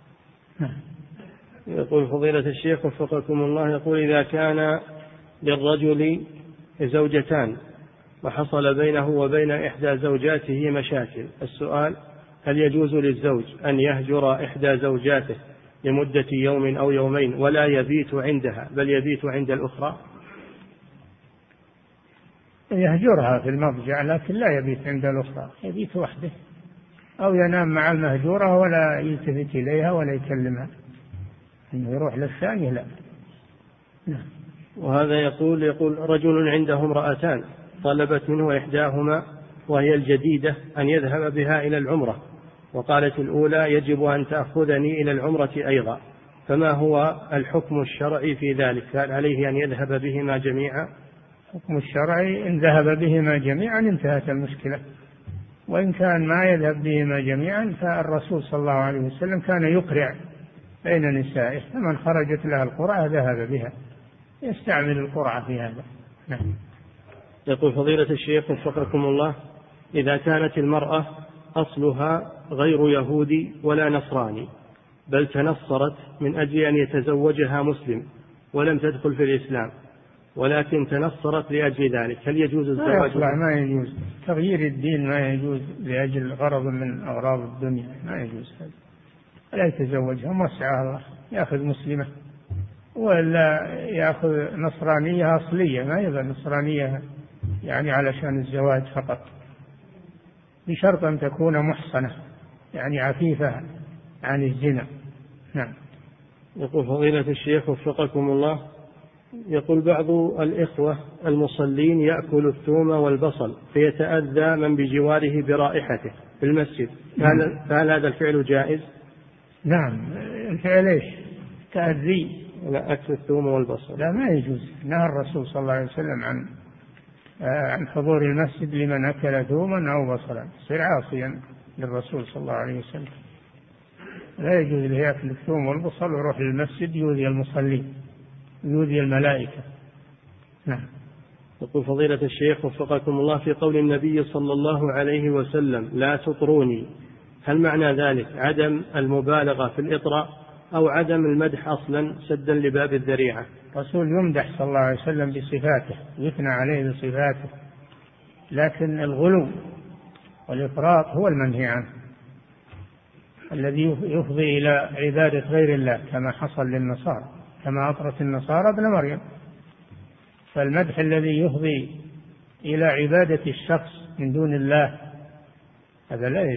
يقول فضيلة الشيخ وفقكم الله: يقول إذا كان للرجل زوجتان وحصل بينه وبين إحدى زوجاته مشاكل، السؤال: هل يجوز للزوج أن يهجر إحدى زوجاته لمدة يوم أو يومين ولا يبيت عندها بل يبيت عند الأخرى؟ يهجرها في المضجع لكن لا يبيت عند الأخرى، يبيت وحده، أو ينام مع المهجورة ولا يلتفت إليها ولا يكلمها، إنه يروح للثانية لا. وهذا يقول رجل عنده امرأتان طلبت منه إحداهما وهي الجديدة أن يذهب بها إلى العمرة، وقالت الأولى يجب أن تأخذني إلى العمرة أيضا، فما هو الحكم الشرعي في ذلك؟ هل عليه أن يذهب بهما جميعا؟ الحكم الشرعي إن ذهب بهما جميعا انتهت المشكلة، وإن كان ما يذهب بهما جميعا فالرسول صلى الله عليه وسلم كان يقرع بين نسائه، فمن خرجت لها القرعة ذهب بها، يستعمل القرعة في هذا. نعم. يقول فضيلة الشيخ وفقكم الله: إذا كانت المرأة أصلها غير يهودي ولا نصراني بل تنصرت من أجل أن يتزوجها مسلم ولم تدخل في الإسلام، ولكن تنصرت لأجل ذلك، هل يجوز الزواج؟ ما يجوز تغيير الدين، ما يجوز لأجل غرض من أغراض الدنيا، ما يجوز هذا، لا يتزوجها، وسعها الله، يأخذ مسلمة. ولا يأخذ نصرانية أصلية، ما يبقى نصرانية يعني علشان الزواج فقط، بشرط أن تكون محصنة يعني عفيفة عن الزنا. نعم. يقول فضيلة الشيخ وفقكم الله، يقول بعض الإخوة المصلين يأكل الثوم والبصل فيتأذى من بجواره برائحته في المسجد، فهل هذا الفعل جائز؟ نعم. الفعل ايش؟ تأذي. لا، أكل الثوم والبصل لا، ما يجوز. نهى الرسول صلى الله عليه وسلم عن حضور المسجد لمن أكل ثوما أو بصلا، يصير عاصيا للرسول صلى الله عليه وسلم. لا يجوز له يأكل الثوم والبصل ويروح للمسجد يؤذي المصلين، يؤذي الملائكة. نعم. يقول فضيلة الشيخ وفقكم الله، في قول النبي صلى الله عليه وسلم لا تطروني، هل معنى ذلك عدم المبالغة في الإطراء أو عدم المدح أصلا سدا لباب الذريعة؟ الرسول يمدح صلى الله عليه وسلم بصفاته، يثنى عليه بصفاته، لكن الغلو والإفراط هو المنهي عنه، الذي يفضي إلى عبادة غير الله كما حصل للنصارى، كما أطرت النصارى ابن مريم. فالمدح الذي يفضي إلى عبادة الشخص من دون الله هذا لا يجوز.